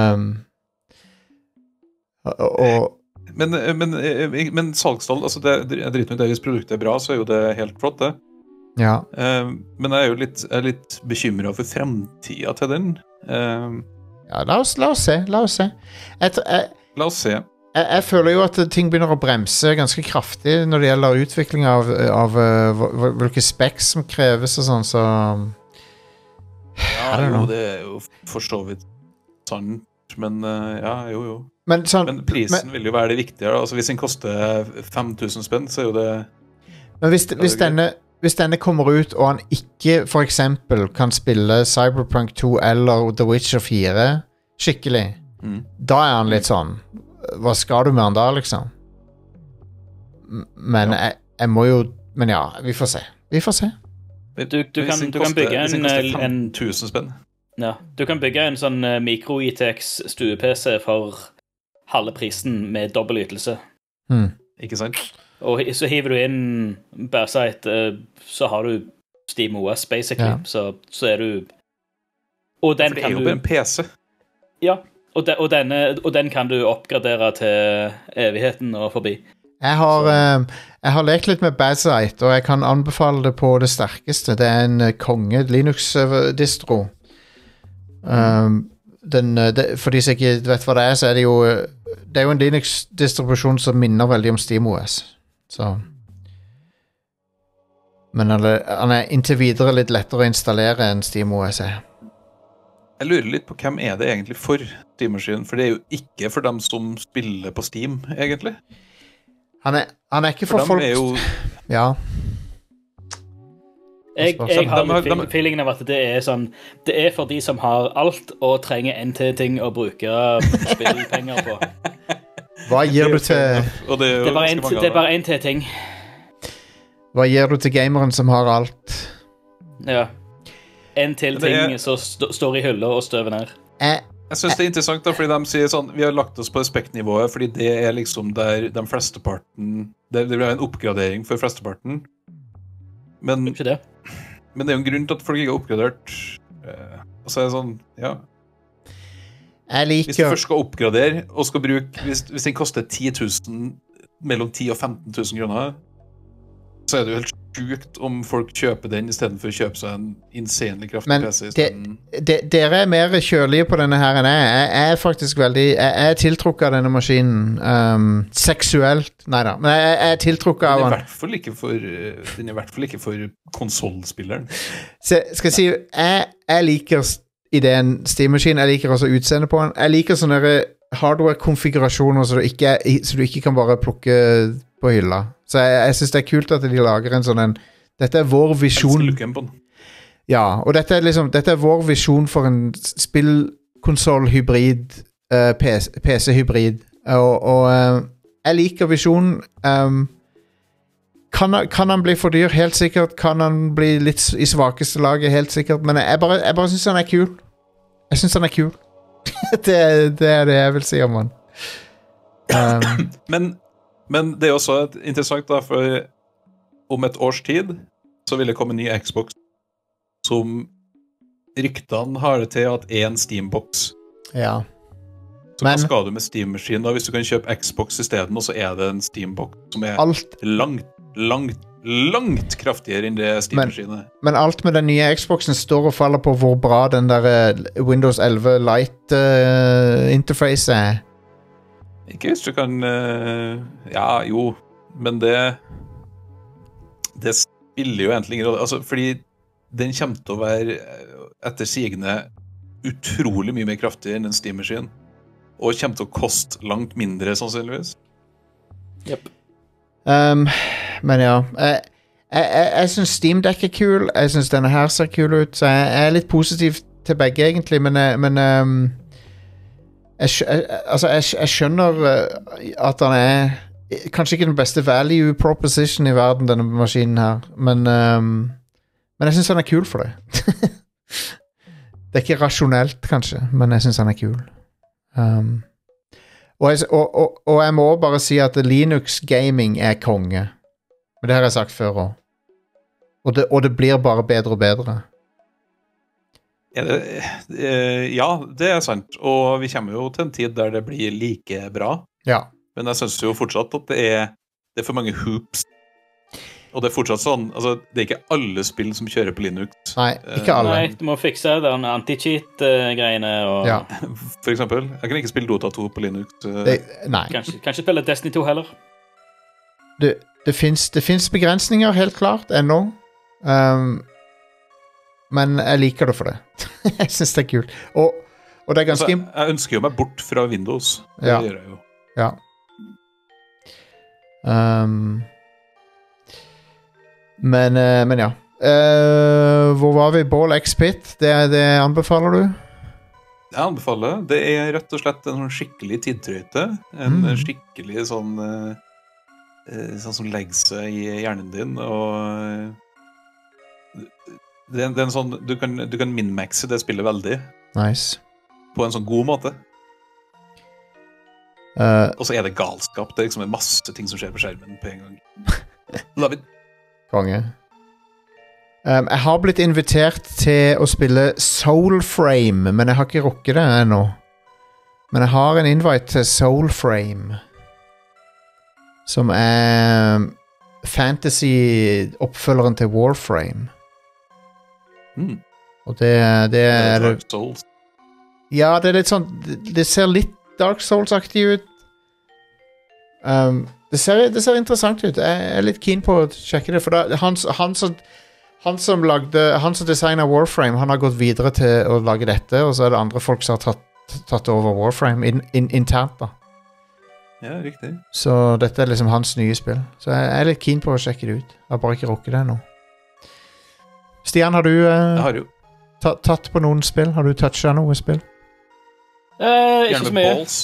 B: Men salgstall, altså jeg driter med det, hvis produktet er bra, så er jo det helt flott, det.
A: Ja.
B: Men jeg er jo litt bekymret for fremtiden til den.
A: Ja, la oss se.
B: La oss se.
A: Jeg føler jo at ting begynner å bremse ganske kraftig når det gjelder utvikling av hvilke specs som kreves og sånn, så...
B: Ja, jo, det er jo for så vidt sant, men ja, jo. Men prisen vil jo være det viktige, altså hvis den koster 5,000 spenn, så er jo det...
A: Men hvis denne kommer ut, og han ikke for eksempel kan spille Cyberpunk 2 eller The Witcher 4 skikkelig, da er han litt sånn, hva skal du med han da, liksom? Men jeg må jo... Men ja, vi får se.
C: Du kan bygge en
B: 5,000 spenn.
C: Ja, du kan bygge en sånn micro-ITX stue-PC for halve prisen med dobbel ytelse.
B: Ikke sant?
C: Og så hiver du inn Bearsite, så har du Steam OS, basically. Så er du... Og den
B: for det er jo bare en PC.
C: Ja, og den kan du oppgradere til evigheten og forbi.
A: Jeg har lekt litt med Bearsite, og jeg kan anbefale det på det sterkeste. Det er en konge Linux-distro. For de som ikke vet hva det er, så er det jo en Linux-distribusjon som minner veldig om SteamOS. Så. Men han er inntil videre litt lettere å installere enn SteamOS er.
B: Jeg lurer litt på hvem er det egentlig for Steam-maskinen, for det er jo ikke for dem som spiller på Steam, egentlig.
A: Han er ikke for folk...
B: Er jo...
A: Ja.
C: Jeg har litt feelingen av at det er sånn, det er for de som har alt og trenger NT-ting å bruke spillpenger på.
A: Hva gir du til...
C: Det er bare NT-ting.
A: Hva gir du til gameren som har alt?
C: Ja. En til ting som står i hylla og støver ned.
B: Jeg synes det er interessant da, fordi de sier sånn, vi har lagt oss på spektnivået, fordi det er liksom der de flesteparten, det blir en oppgradering for flesteparten. Men det er jo en grunn til at folk ikke har oppgradert. Og så er det sånn, ja. Hvis du først skal oppgradere, og skal bruke, hvis den koster 10 000, mellom 10 og 15 000 kroner, så det jo helt sjukt om folk kjøper den I stedet for å kjøpe seg en insanely kraftig
A: Men
B: PC I stedet.
A: dere mer kjølige på denne her enn jeg er faktisk veldig jeg tiltrukket av denne maskinen seksuelt, neida men jeg tiltrukket av den
B: Den I hvert fall ikke for konsolspilleren.
A: Skal jeg si jeg liker ideen Steam-maskin, jeg liker også utseendet på den, jeg liker sånne hardware-konfigurasjoner så du ikke kan bare plukke på hylla. Så jeg synes det kult at de lager en sånn dette vår visjon. Ja, og dette vår visjon for en spillkonsol-hybrid, PC-hybrid. Og jeg liker visjonen. Kan han bli for dyr? Helt sikkert. Kan han bli litt I svakeste laget? Helt sikkert. Men jeg bare synes han kul. Jeg synes han kul. det det jeg vil si om han.
B: Men det også interessant da, for om et års tid så vil det komme en ny Xbox som ryktene har det til at en Steambox.
A: Ja.
B: Så hva skal du med Steam-maskinen da, hvis du kan kjøpe Xbox I stedet, og så det en Steambox som langt kraftigere enn det Steam-maskinen.
A: Men alt med den nye Xboxen står og faller på hvor bra den der Windows 11 Lite-interface
B: Ikke hvis du kan ja, jo men det spiller jo egentlig ingen rolle altså, fordi den kommer til å være etter sigende utrolig mye mer kraftig enn en Steam-maskin og kommer til å koste langt mindre sannsynligvis
C: Yep.
A: Men ja jeg synes Steam Deck kul jeg synes denne her ser kul ut så jeg litt positiv til begge egentlig men jeg skjønner at han kanskje ikke den beste value proposition I verden denne maskinen her men jeg synes han kul for det det ikke rasjonelt kanskje men jeg synes han kul og jeg må bare si at Linux gaming konge men det har jeg sagt før også. Og det blir bare bedre og bedre
B: ja, det sant og vi kommer jo til en tid der det blir like bra
A: ja.
B: Men jeg synes jo fortsatt at det er for mange hoops og det fortsatt sånn altså, det ikke alle spill som kjører på Linux
A: Nei, ikke alle
C: Nei, du må fikse den anti-cheat-greiene og...
B: ja. For eksempel, jeg kan ikke spille Dota 2 på Linux
A: Nei
C: Kanskje spille Destiny 2 heller
A: Det finnes begrensninger helt klart ennå men jeg liker det for det jeg synes det kult og det ganske
B: altså, jeg ønsker jo meg bort fra Windows det gjør jeg jo
A: ja men ja hvor var vi? Ball X-Pit det anbefaler du?
B: Jeg anbefaler det rett og slett en sånn skikkelig tidtrøyte en skikkelig sånn som legger seg I hjernen din og det en sånn du kan min-maxe det spillet veldig
A: nice
B: på en sånn god måte og så det galskap det liksom en masse ting som skjer på skjermen på en gang love it
A: konge jeg har blitt invitert til å spille Soulframe men jeg har ikke rukket det ennå men jeg har en invite til Soulframe som fantasy-oppfølgeren til Warframe. Og det
B: Dark Souls.
A: Ja, det litt sånn det ser litt Dark Souls-aktig ut. Det ser interessant ut. Jeg litt keen på å sjekke det, for da, han som designet Warframe, han har gått videre til å lage dette, og så det andre folk som har tatt over Warframe internt da.
B: Ja, riktig.
A: Så dette liksom hans nye spill. Så jeg litt keen på å sjekke det ut. Jeg har bare ikke rukket det ennå. Stian, har du
B: jeg har jo
A: tatt på noen spill? Har du touchet noe spill?
C: Ikke så mye.
B: Balls.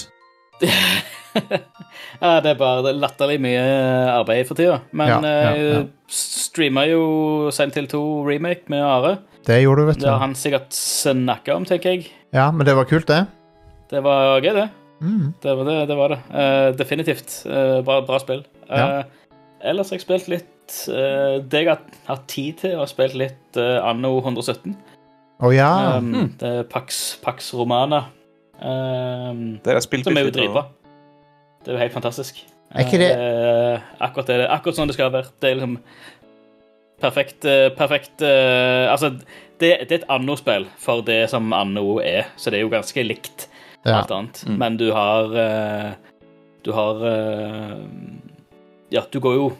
C: Ja, det bare latterlig mye arbeid for tida. Men streamer jo Silent Hill 2 remake med Are.
A: Det gjorde du, vet du.
C: Det har han sikkert snakket om, tenker jeg.
A: Ja, men det var kult det.
C: Det var gøy det. Det var det. Definitivt. Bra spill. Ellers har jeg spilt litt det jeg har hatt tid til å ha spilt litt Anno 117.
A: Ja.
C: Det Pax Romana.
B: Det har jeg spilt
C: som
B: litt
C: jo dritbra. Det jo helt fantastisk.
A: ikke det?
C: Akkurat sånn det skal være. Det liksom perfekt altså, det er et anno-spill for det som anno så det jo ganske likt alt annet. Men du har du går jo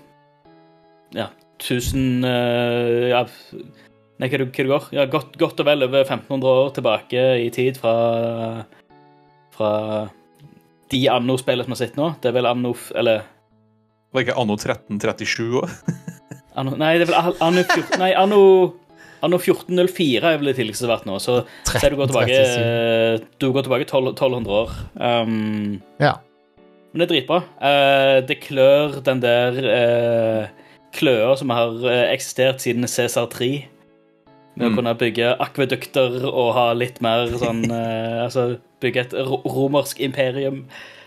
C: 1000 nei, hva du går? Ja, godt og vel over 1500 år tilbake i tid fra de anno-spillene som har sett nå. Det vel anno, eller
B: var ikke anno 1337 også?
C: Nei, det vel anno 1404 vel det tidligste som har vært nå. Så du går tilbake 1200 år. Men det er dritbra. Det klør den der kløer som har eksistert siden Caesar 3. Med å kunne bygge akvedukter og ha litt mer sånn altså bygge et romersk imperium.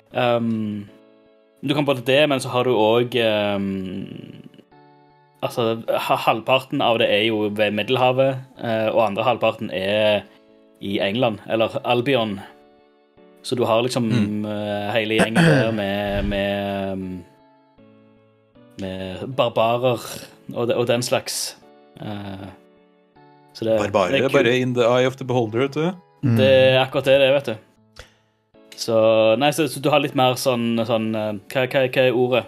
C: Du kan både det, men så har du også altså halvparten av det jo ved Middelhavet, og andre halvparten i England, eller Albion. Så du har liksom hele gjengen der med barbarer og den slags. Så
B: barbarer er bare in the eye of the beholder, vet du.
C: Det akkurat det, vet du. Så, nei, så du har litt mer sånn hva er ordet?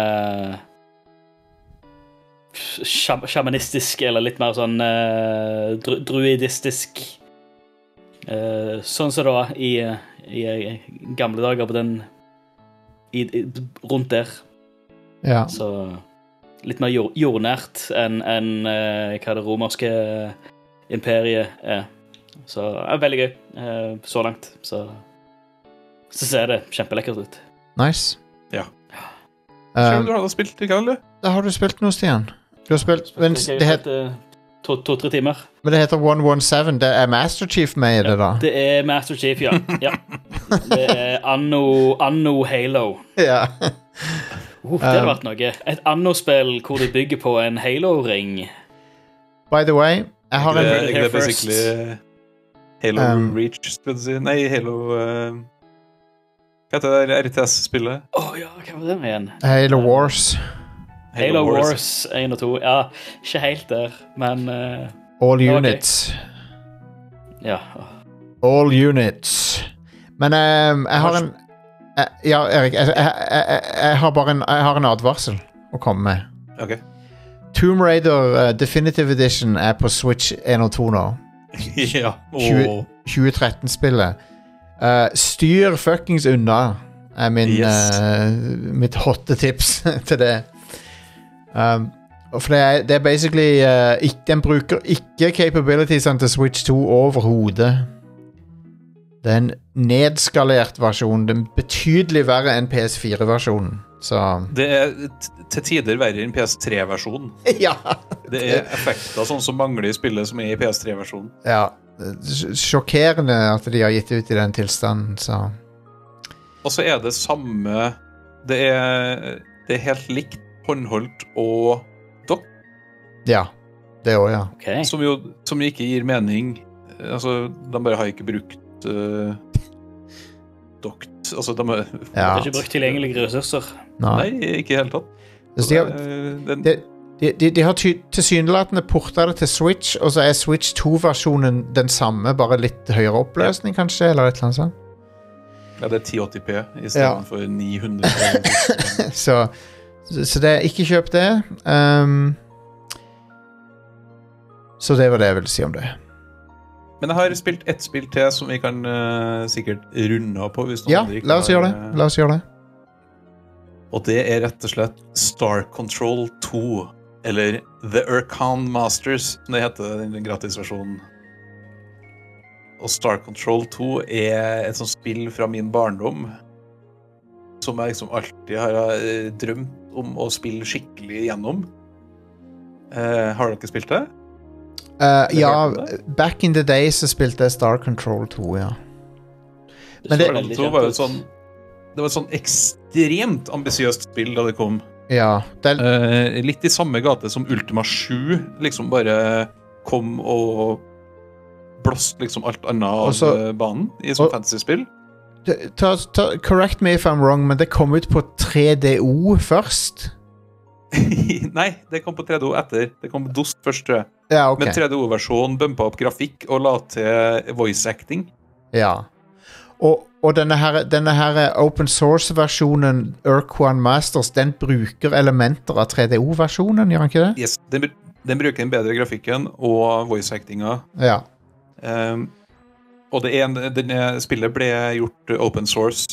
C: Shamanistisk, eller litt mer sånn druidistisk. Sånn som det var i gamle dager på den rundt der.
A: Ja.
C: Så litt mer jordnært enn hva det romerske imperiet Så veldig gøy så langt. Så ser det kjempelekkert ut.
A: Nice.
B: Ja. Du har da spilt i kveld, du?
A: Da har du spilt noe, Stian. Du har spilt det heter
C: 2-3 timer.
A: Men det heter 117. Det Master Chief med i det, da?
C: Det Master Chief, ja. Det Anno Halo.
A: Ja.
C: Det hadde vært noe. Et Anno-spill hvor de bygger på en Halo-ring.
A: By the way, jeg har en...
B: Det er basically Halo Reach, skal du si. Nei, Halo... Hva heter det RTS-spillet?
C: Ja, hva var det med igjen?
A: Halo Wars.
C: Halo Wars 1 og 2. Ja, ikke helt der, men...
A: All units.
C: Okay. Ja.
A: All units. Men jeg har en... Ja, Erik, jeg har en advarsel å komme med.
B: Ok.
A: Tomb Raider Definitive Edition på Switch 1 og 2 nå.
B: Ja.
A: 2013-spillet. Styr fuckings unna mitt hotte tips til det. For det basically den bruker ikke capabilitiesene til Switch 2 overhodet. Det en nedskalert versjon. Den betydelig verre enn PS4-versjonen. Så
B: det til tider verre enn PS3-versjonen.
A: Ja.
B: Det effekter sånn som mangler i spillet som i PS3-versjonen.
A: Ja. Sjokkerende at de har gitt ut i den tilstanden, så.
B: Og så det samme. Det helt likt håndholdt og dokk.
A: Ja, det også, ja.
C: Okay.
B: Som ikke gir mening. Altså, de bare har ikke brukt dokt. Altså, de har
C: ikke brukt tilgjengelige ressurser.
B: Nei, ikke helt tatt.
A: De har tilsynelatende portet det til Switch, og så Switch 2-versjonen den samme, bare litt høyere oppløsning, kanskje, eller et eller annet sånt.
B: Ja, det 1080p i stedet for 900.
A: Så det ikke kjøp det. Så det var det jeg ville si om det.
B: Men jeg har spilt ett spill til som vi kan sikkert runde av på. Hvis
A: ja, la oss gjøre det.
B: Og det rett og slett Star Control 2, eller The Urkan Masters, som det heter, den gratisversjonen. Og Star Control 2 et sånt spill fra min barndom, som jeg liksom alltid har drømt om å spille skikkelig gjennom. Har dere spilt det?
A: Ja, back in the days så spilte jeg Star Control 2, ja.
B: Men det var et sånn ekstremt ambisiøst spill da det kom.
A: Ja.
B: Litt i samme gate som Ultima 7, liksom bare kom og blåst liksom alt annet av banen i sånn fantasy-spill.
A: Correct me if I'm wrong, men det kom ut på 3DO først?
B: Nei, det kom på 3DO etter. Det kom på DOS først, tror jeg.
A: Ja, ok.
B: Men 3DO-versjonen bumpa opp grafikk og la til voice acting.
A: Ja. Og denne her open source-versjonen Urquan Masters, den bruker elementer av 3DO-versjonen, gjør den ikke det?
B: Yes, den bruker den bedre grafikken og voice-actinga.
A: Ja.
B: Og spillet ble gjort open source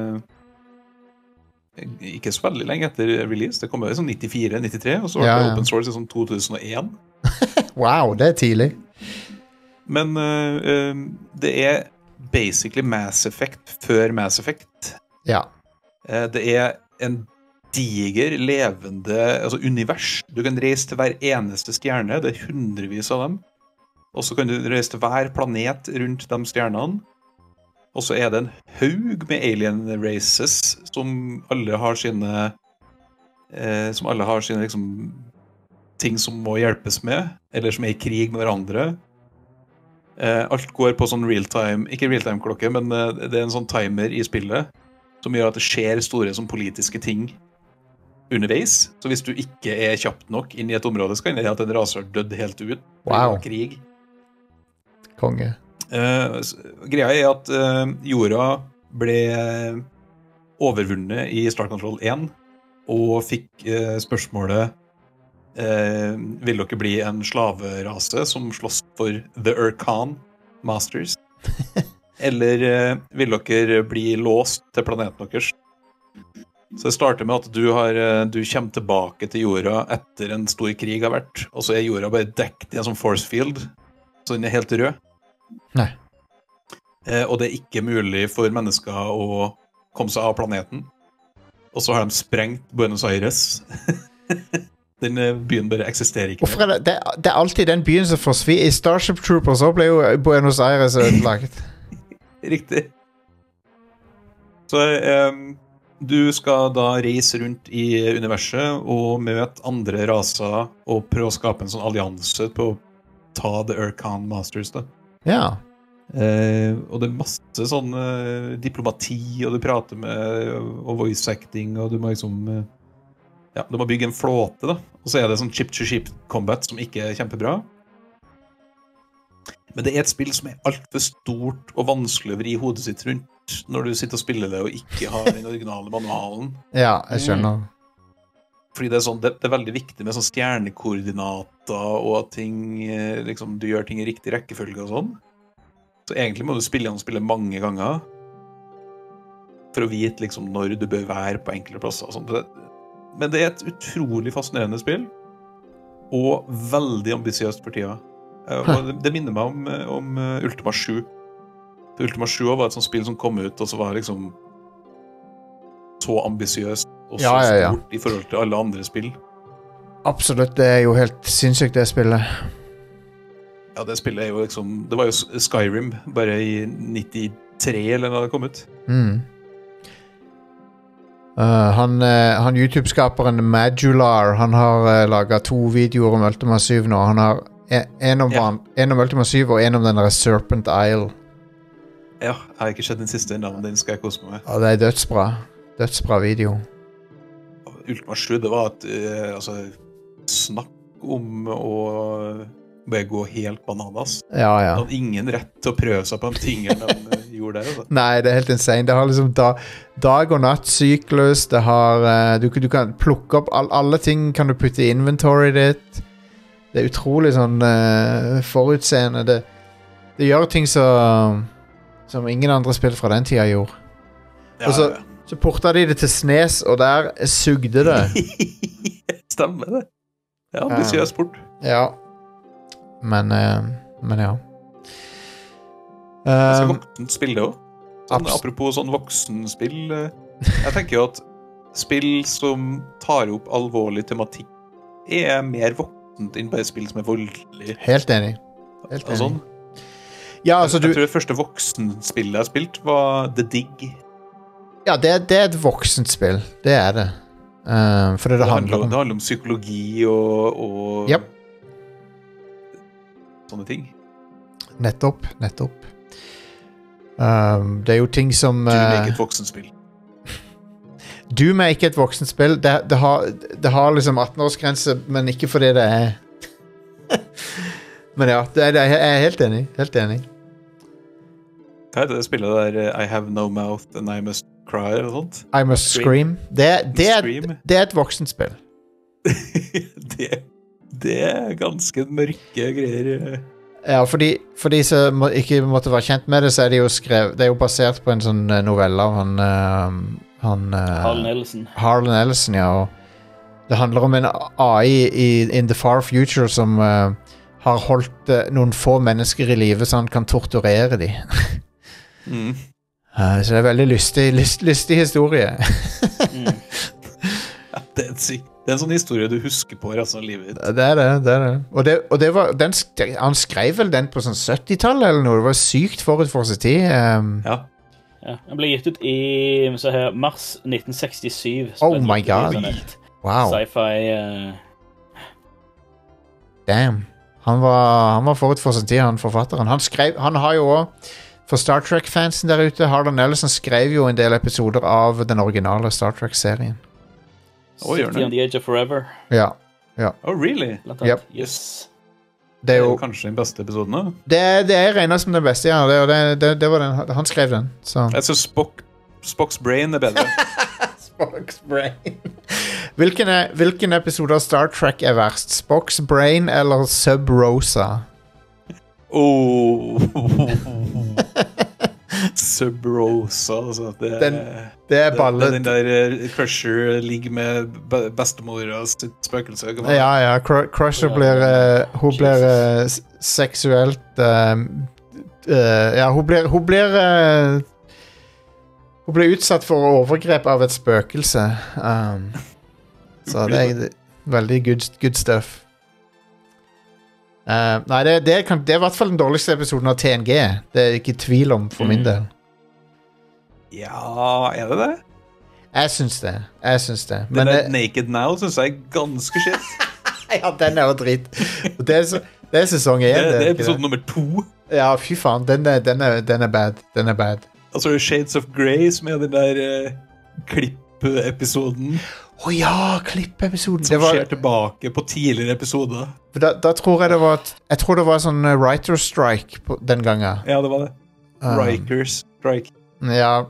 B: ikke så veldig lenge etter release. Det kom jo i sånn 94-93, og så var det open source i sånn 2001.
A: Wow, det er tidlig.
B: Men det er basically Mass Effect før Mass Effect.
A: Ja.
B: Det er en diger, levende univers. Du kan reise til hver eneste stjerne. Det er hundrevis av dem. Og så kan du reise til hver planet rundt de stjernene. Og så er det en haug med alien races som alle har sine liksom, ting som må hjelpes med, eller som er i krig med hverandre. Alt går på sånn real-time, ikke real-time-klokke, men det er en sånn timer i spillet som gjør at det skjer store sånn politiske ting underveis. Så hvis du ikke er kjapt nok inn i et område, så kan det at en rase har dødd helt ut.
A: Wow.
B: Krig.
A: Konge.
B: Greia er at jorda ble overvunnet i Star Control 1 og fikk spørsmålet vil dere bli en slaverase som slåss for The Urquan Masters? Eller vil dere bli låst til planeten deres? Så det starter med at du kommer tilbake til jorda etter en stor krig har vært, og så er jorda bare dekket i en sånn force field, så den er helt rød.
A: Nei.
B: Og det er ikke mulig for mennesker å komme seg av planeten. Og så har de sprengt Buenos Aires. Den byen bare eksisterer ikke.
A: Hvorfor det er alltid den byen som forsvinner. I Starship Troopers så ble jo Buenos Aires ødelagt.
B: Riktig. Så du skal da reise rundt i universet og møte andre raser og prøve å skape en sånn allianse på å ta The Urquan Masters da.
A: Ja.
B: Og det er masse sånn diplomati, og du prater med og voice acting, og du må liksom du må bygge en flåte da. Og så er det sånn chip-to-chip combat som ikke er kjempebra. Men det er et spill som er alt for stort og vanskelig å vri hodet sitt rundt når du sitter og spiller det og ikke har den originale manualen.
A: Ja, jeg skjønner.
B: Fordi det er veldig viktig med sånn stjernekoordinater og at liksom, du gjør ting i riktig rekkefølge og sånn. Så egentlig må du spille mange ganger for å vite liksom, når du bør være på enkelte plasser og sånt. Men det er et utrolig fascinerende spill og veldig ambisiøst for tida. Og det minner meg om Ultima 7. Ultima 7 var et sånt spill som kom ut, og så var det liksom så ambisiøst og så stort i forhold til alle andre spill. Absolutt, det er jo helt sinnssykt det spillet. Ja, det spillet er jo liksom, det var jo Skyrim bare i 93 eller når det kom ut. Han YouTube-skaperen Madular, han har laget 2 videoer om Ultima 7 nå. Han har en om Ultima 7 og en om den der Serpent Isle. Ja, jeg har ikke sett den siste enda, men den skal jeg kose meg med. Ja, det er dødsbra video. Ultima 7, det var et snakk om å bare gå helt bananas. Ja. Det hadde ingen rett til å prøve seg på de tingene de gjorde der. Altså. Nei, det er helt insane. Det har liksom dag- og nattsyklus. Det har, du kan plukke opp alle ting kan du putte i inventory ditt. Det er utrolig sånn forutseende. Det gjør ting som ingen andre spill fra den tida gjorde. Og så porta de det til SNES, og der sugde det. Stemmer det. Ja, ambisiøs port. Ja. Men ja. Voksenspill det også. Apropos sånn voksenspill. Jeg tenker jo at spill som tar opp alvorlig tematikk er mer voksent enn bare spill som er voldelig. Helt enig. Sånn. Ja, altså jeg tror det første voksenspillet jeg har spilt var The Dig. Ja, det er et voksent spill. Det er det. For det handler om psykologi og yep. Sånne ting. Nettopp.
A: Det jo ting som
B: Doom er ikke et voksenspill.
A: Doom er ikke et voksenspill. Det har liksom 18-årsgrense, men ikke fordi det Men ja, jeg er helt enig. Helt enig.
B: Hva heter det spillet der I have no mouth and I must cry eller sånt?
A: I must scream. Det er et voksenspill.
B: Det er ganske mørke greier.
A: Ja, for de som ikke måtte være kjent med det, så er det jo skrevet. Det er jo basert på en sånn novelle av Harlan Ellison, ja. Og det handler om en AI in the far future som har holdt noen få mennesker i live så han kan torturere de. Så det er veldig lystig historie.
B: Ja, det er sykt. Det er en sånn historie du husker på resten av livet ditt.
A: Det er det. Og det var, han skrev vel den på sånn 70-tallet eller noe. Det var sykt forut for sin tid.
B: Ja.
C: Den ble gitt ut i mars 1967.
A: Oh my god. Wow.
C: Sci-fi.
A: Damn. Han var forut for sin tid, han forfatteren. Han har jo også, for Star Trek-fansen der ute, Harlan Ellison skrev jo en del episoder av den originale Star Trek-serien.
C: City on the Edge of Forever.
A: Ja.
B: Oh, really?
A: Yep.
C: Yes.
B: Det er jo kanskje den beste episoden da?
A: Det er regnet som den beste, ja. Det var den, han skrev den. Så.
B: Jeg synes Spock's Brain er bedre.
A: Spock's Brain. Hvilken episode av Star Trek er verst? Spock's Brain eller Sub Rosa?
B: Sub Rosa, altså.
A: Det er ballet.
B: Den der Crusher ligger med bestemora sitt spøkelse.
A: Ja, Crusher hun blir seksuelt ja, hun blir utsatt for overgrep av et spøkelse. Så det er veldig good stuff. Nei, det er i hvert fall den dårligste episoden av TNG. Det er ikke tvil om for min del.
B: Ja, er det det?
A: Jeg syns det.
B: Men Naked Now synes jeg er ganske shit.
A: Ja, den er jo dritt. Det er sesong 1.
B: Det er episode nummer 2.
A: Ja, fy faen, den er bad.
B: Og så er det Shades of Grey, som er den der klipp-episoden.
A: Ja, klipp-episoden.
B: Som skjer tilbake på tidligere episoder.
A: Da tror jeg det var sånn writer strike den gangen.
B: Ja, det var det. Rikers strike.
A: Ja.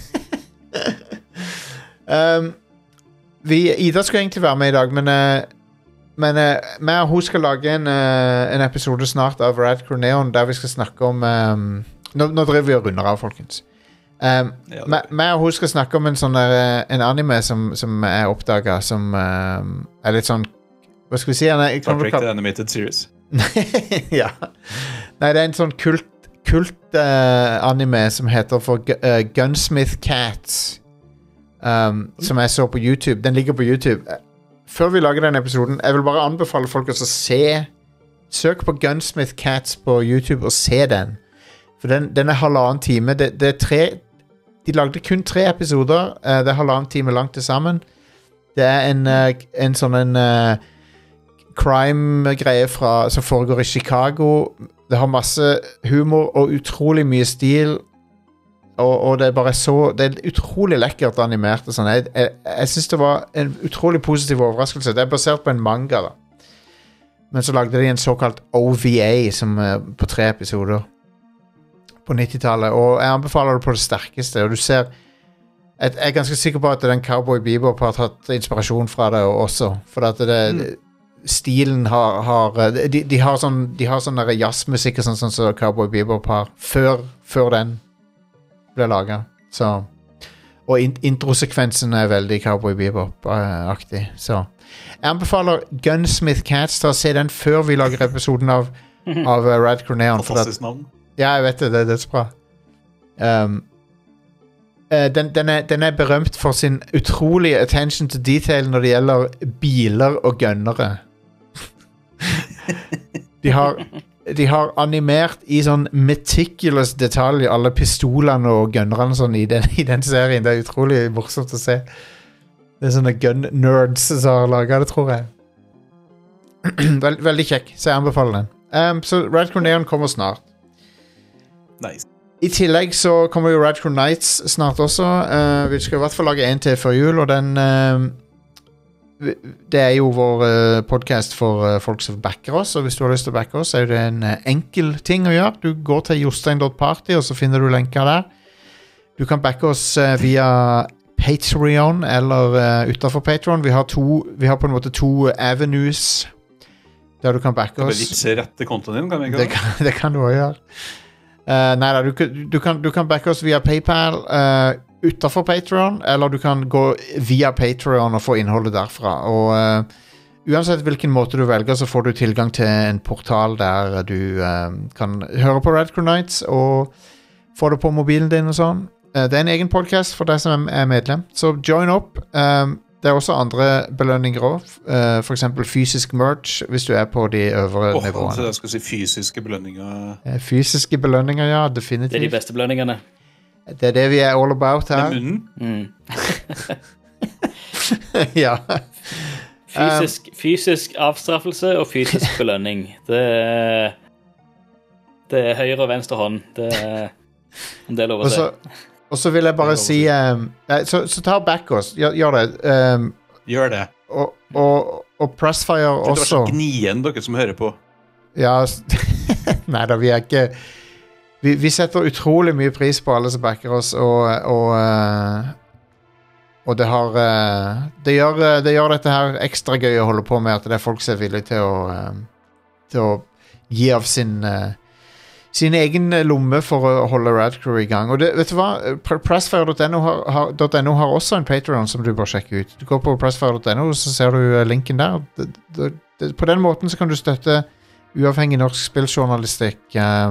A: Ida skal egentlig være med i dag, men meg og hun skal lage en episode snart av Radcrew Neon, der vi skal snakke om nå driver vi og runder av, folkens. Meg og hun skal snakke om en anime som jeg oppdaget, som er litt sånn, hva skal vi si?
B: Star Trek The Animated Series.
A: Ja. Nei, det er en sånn kult anime som heter for Gunsmith Cats, som jeg så på YouTube. Den ligger på YouTube. Før vi lager den episoden, jeg vil bare anbefale folk å søk på Gunsmith Cats på YouTube og se den. For den er 1,5 time. Det er 3. De lagde kun 3 episoder. Det er 1,5 time langt til sammen. Det er en sånn crime-greie som foregår i Chicago. Det har masse humor og utrolig mye stil. Og det er bare det er utrolig lekkert animert og sånn. Jeg synes det var en utrolig positiv overraskelse. Det er basert på en manga da. Men så lagde de en såkalt OVA som på 3 episoder på 90-tallet, og jeg anbefaler det på det sterkeste, og du ser jeg er ganske sikker på at den Cowboy Bebop har tatt inspirasjon fra det også, for at stilen de har sånn der jazzmusikk og sånn som Cowboy Bebop har før den ble laget, så og introsekvensen er veldig Cowboy Bebop-aktig, så jeg anbefaler Gunsmith Cats til å se den før vi lager episoden av Radcrew Neon.
B: Fantastisk navn.
A: Ja, jeg vet det er dødsbra. Den er berømt for sin utrolige attention to detail når det gjelder biler og gunnere. De har animert i sånn meticulous detalj alle pistolene og gunnerne sånn i den serien. Det er utrolig morsomt å se. Det er sånne gun nerds som har laget det, tror jeg. Veldig kjekk, så jeg anbefaler den. Så Radcrew Neon kommer snart.
B: Nice.
A: I tillegg så kommer jo Radcrew Nights snart også. Vi skal I hvert fall lage en til før jul, og den det jo vår podcast for folk som backer oss, og hvis du har lyst til å backe oss, så det en enkel ting å gjøre. Du går til jostein.party, og så finner du lenker der. Du kan backe oss via Patreon, eller utenfor Patreon. Vi har på en måte 2 avenues der du kan backe oss.
B: Kan vi vipse rett til kontoen din, kan vi ikke?
A: Det kan du også gjøre. Neida, du kan backe oss via PayPal utenfor Patreon, eller du kan gå via Patreon og få innholdet derfra. Og uansett hvilken måte du velger, så får du tilgang til en portal der du kan høre på Radcrew Nights og få det på mobilen din og sånn. Det en egen podcast for deg som medlem, så join up. Det også andre belønninger også, for eksempel fysisk merch, hvis du på de øvre nivåene.
B: Så jeg skal si fysiske belønninger.
A: Fysiske belønninger, ja, definitivt.
C: Det de beste belønningene.
A: Det det vi all about her.
B: Med munnen?
A: Ja.
C: Fysisk avstraffelse og fysisk belønning. Det høyre og venstre hånd. Det en del over det.
A: Og så vil jeg bare si så ta back oss. Gjør det.
B: Gjør det.
A: Og Pressfire også.
B: Det var så gnien dere som hører på.
A: Ja, neida, vi ikke vi setter utrolig mye pris på alle som backer oss, og det har det gjør dette her ekstra gøy å holde på med, at det folk som villige til å gi av sin egen lomme for å holde Radcrew I gang. Og vet du hva? Pressfire.no har også en Patreon som du bør sjekke ut. Du går på pressfire.no, så ser du linken der. På den måten så kan du støtte uavhengig norsk spilljournalistikk,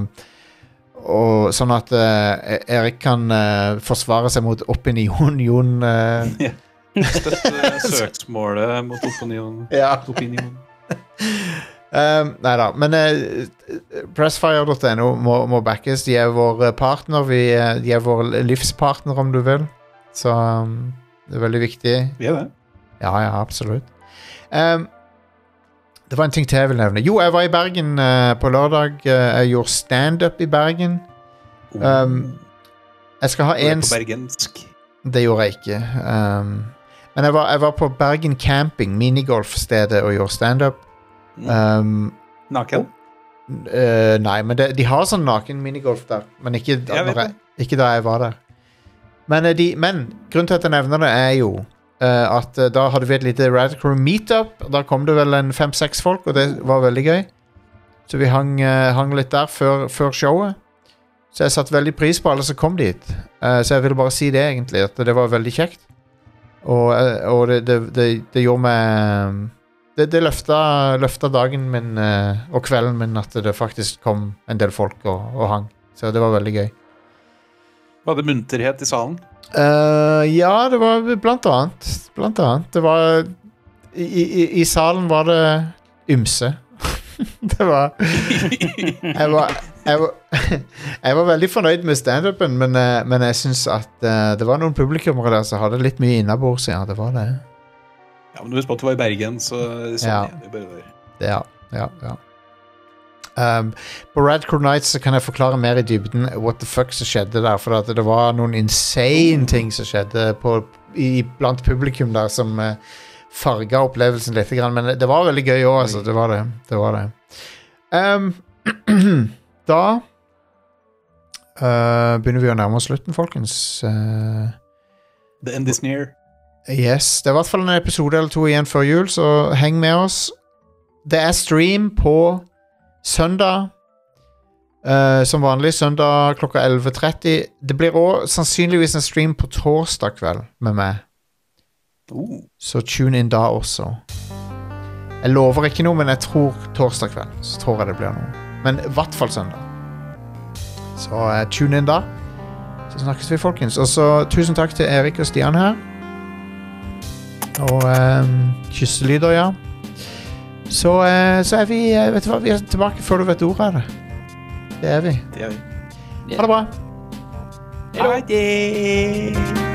A: og sånn at Erik kan forsvare seg mot opinion.
B: Støtte søksmålet mot opinion.
A: Ja. Neida, men Pressfire.no må backes. De vår partner, de vår livspartner om du vil, så det veldig viktig.
B: Vi det.
A: Ja, absolutt. Det var en ting til jeg vil nevne. Jo, jeg var I Bergen på lørdag. Jeg gjorde stand-up I Bergen. Jeg skal ha en...
B: På bergensk?
A: Det gjorde jeg ikke. Men jeg var på Bergen Camping, minigolfstedet, og gjorde stand-up.
B: Naken?
A: Nei, men de har sånn naken minigolf der, men ikke da jeg var der. Men grunnen til at jeg nevner det jo at da hadde vi et lite Radcrew meetup. Da kom det vel en 5-6 folk, og det var veldig gøy. Så vi hang litt der før showet. Så jeg satte veldig pris på alle som kom dit. Så jeg ville bare si det egentlig, at det var veldig kjekt. Og det gjorde meg... Det løfta dagen min og kvelden min, at det faktisk kom en del folk og hang. Så det var veldig gøy.
B: Var det munterhet I salen?
A: Ja, det var blant annet. Det var I salen var det ymse. Det var jeg var veldig fornøyd med stand-upen, men jeg synes at det var noen publikummere der som hadde litt mye innabords. Ja, det var det.
B: Ja, men du husker på at du var I Bergen, så sånn det bare der.
A: Ja. På Radcrew Nights så kan jeg forklare mer I dybden what the fuck som skjedde der, for at det var noen insane ting som skjedde blant publikum der som farget opplevelsen litt grann, men det var veldig gøy også, altså. Det var det. Da begynner vi å nærme oss slutten, folkens.
B: The end is near.
A: Yes, det I hvert fall en episode eller 2 igjen før jul, så heng med oss. Det stream på søndag, som vanlig, søndag klokka 11:30. Det blir også sannsynligvis en stream på torsdag kveld med meg. Så tune inn da også. Jeg lover ikke noe, men jeg tror torsdag kveld, så tror jeg det blir noe. Men I hvert fall søndag. Så tune inn da. Så snakkes vi, folkens. Og så tusen takk til Erik og Stian her. Og kysselyder, ja. Så vi, vet du hva, vi tilbake før du vet ordet av det. Det vi.
B: Det vi.
A: Ha det bra.
B: Ha det.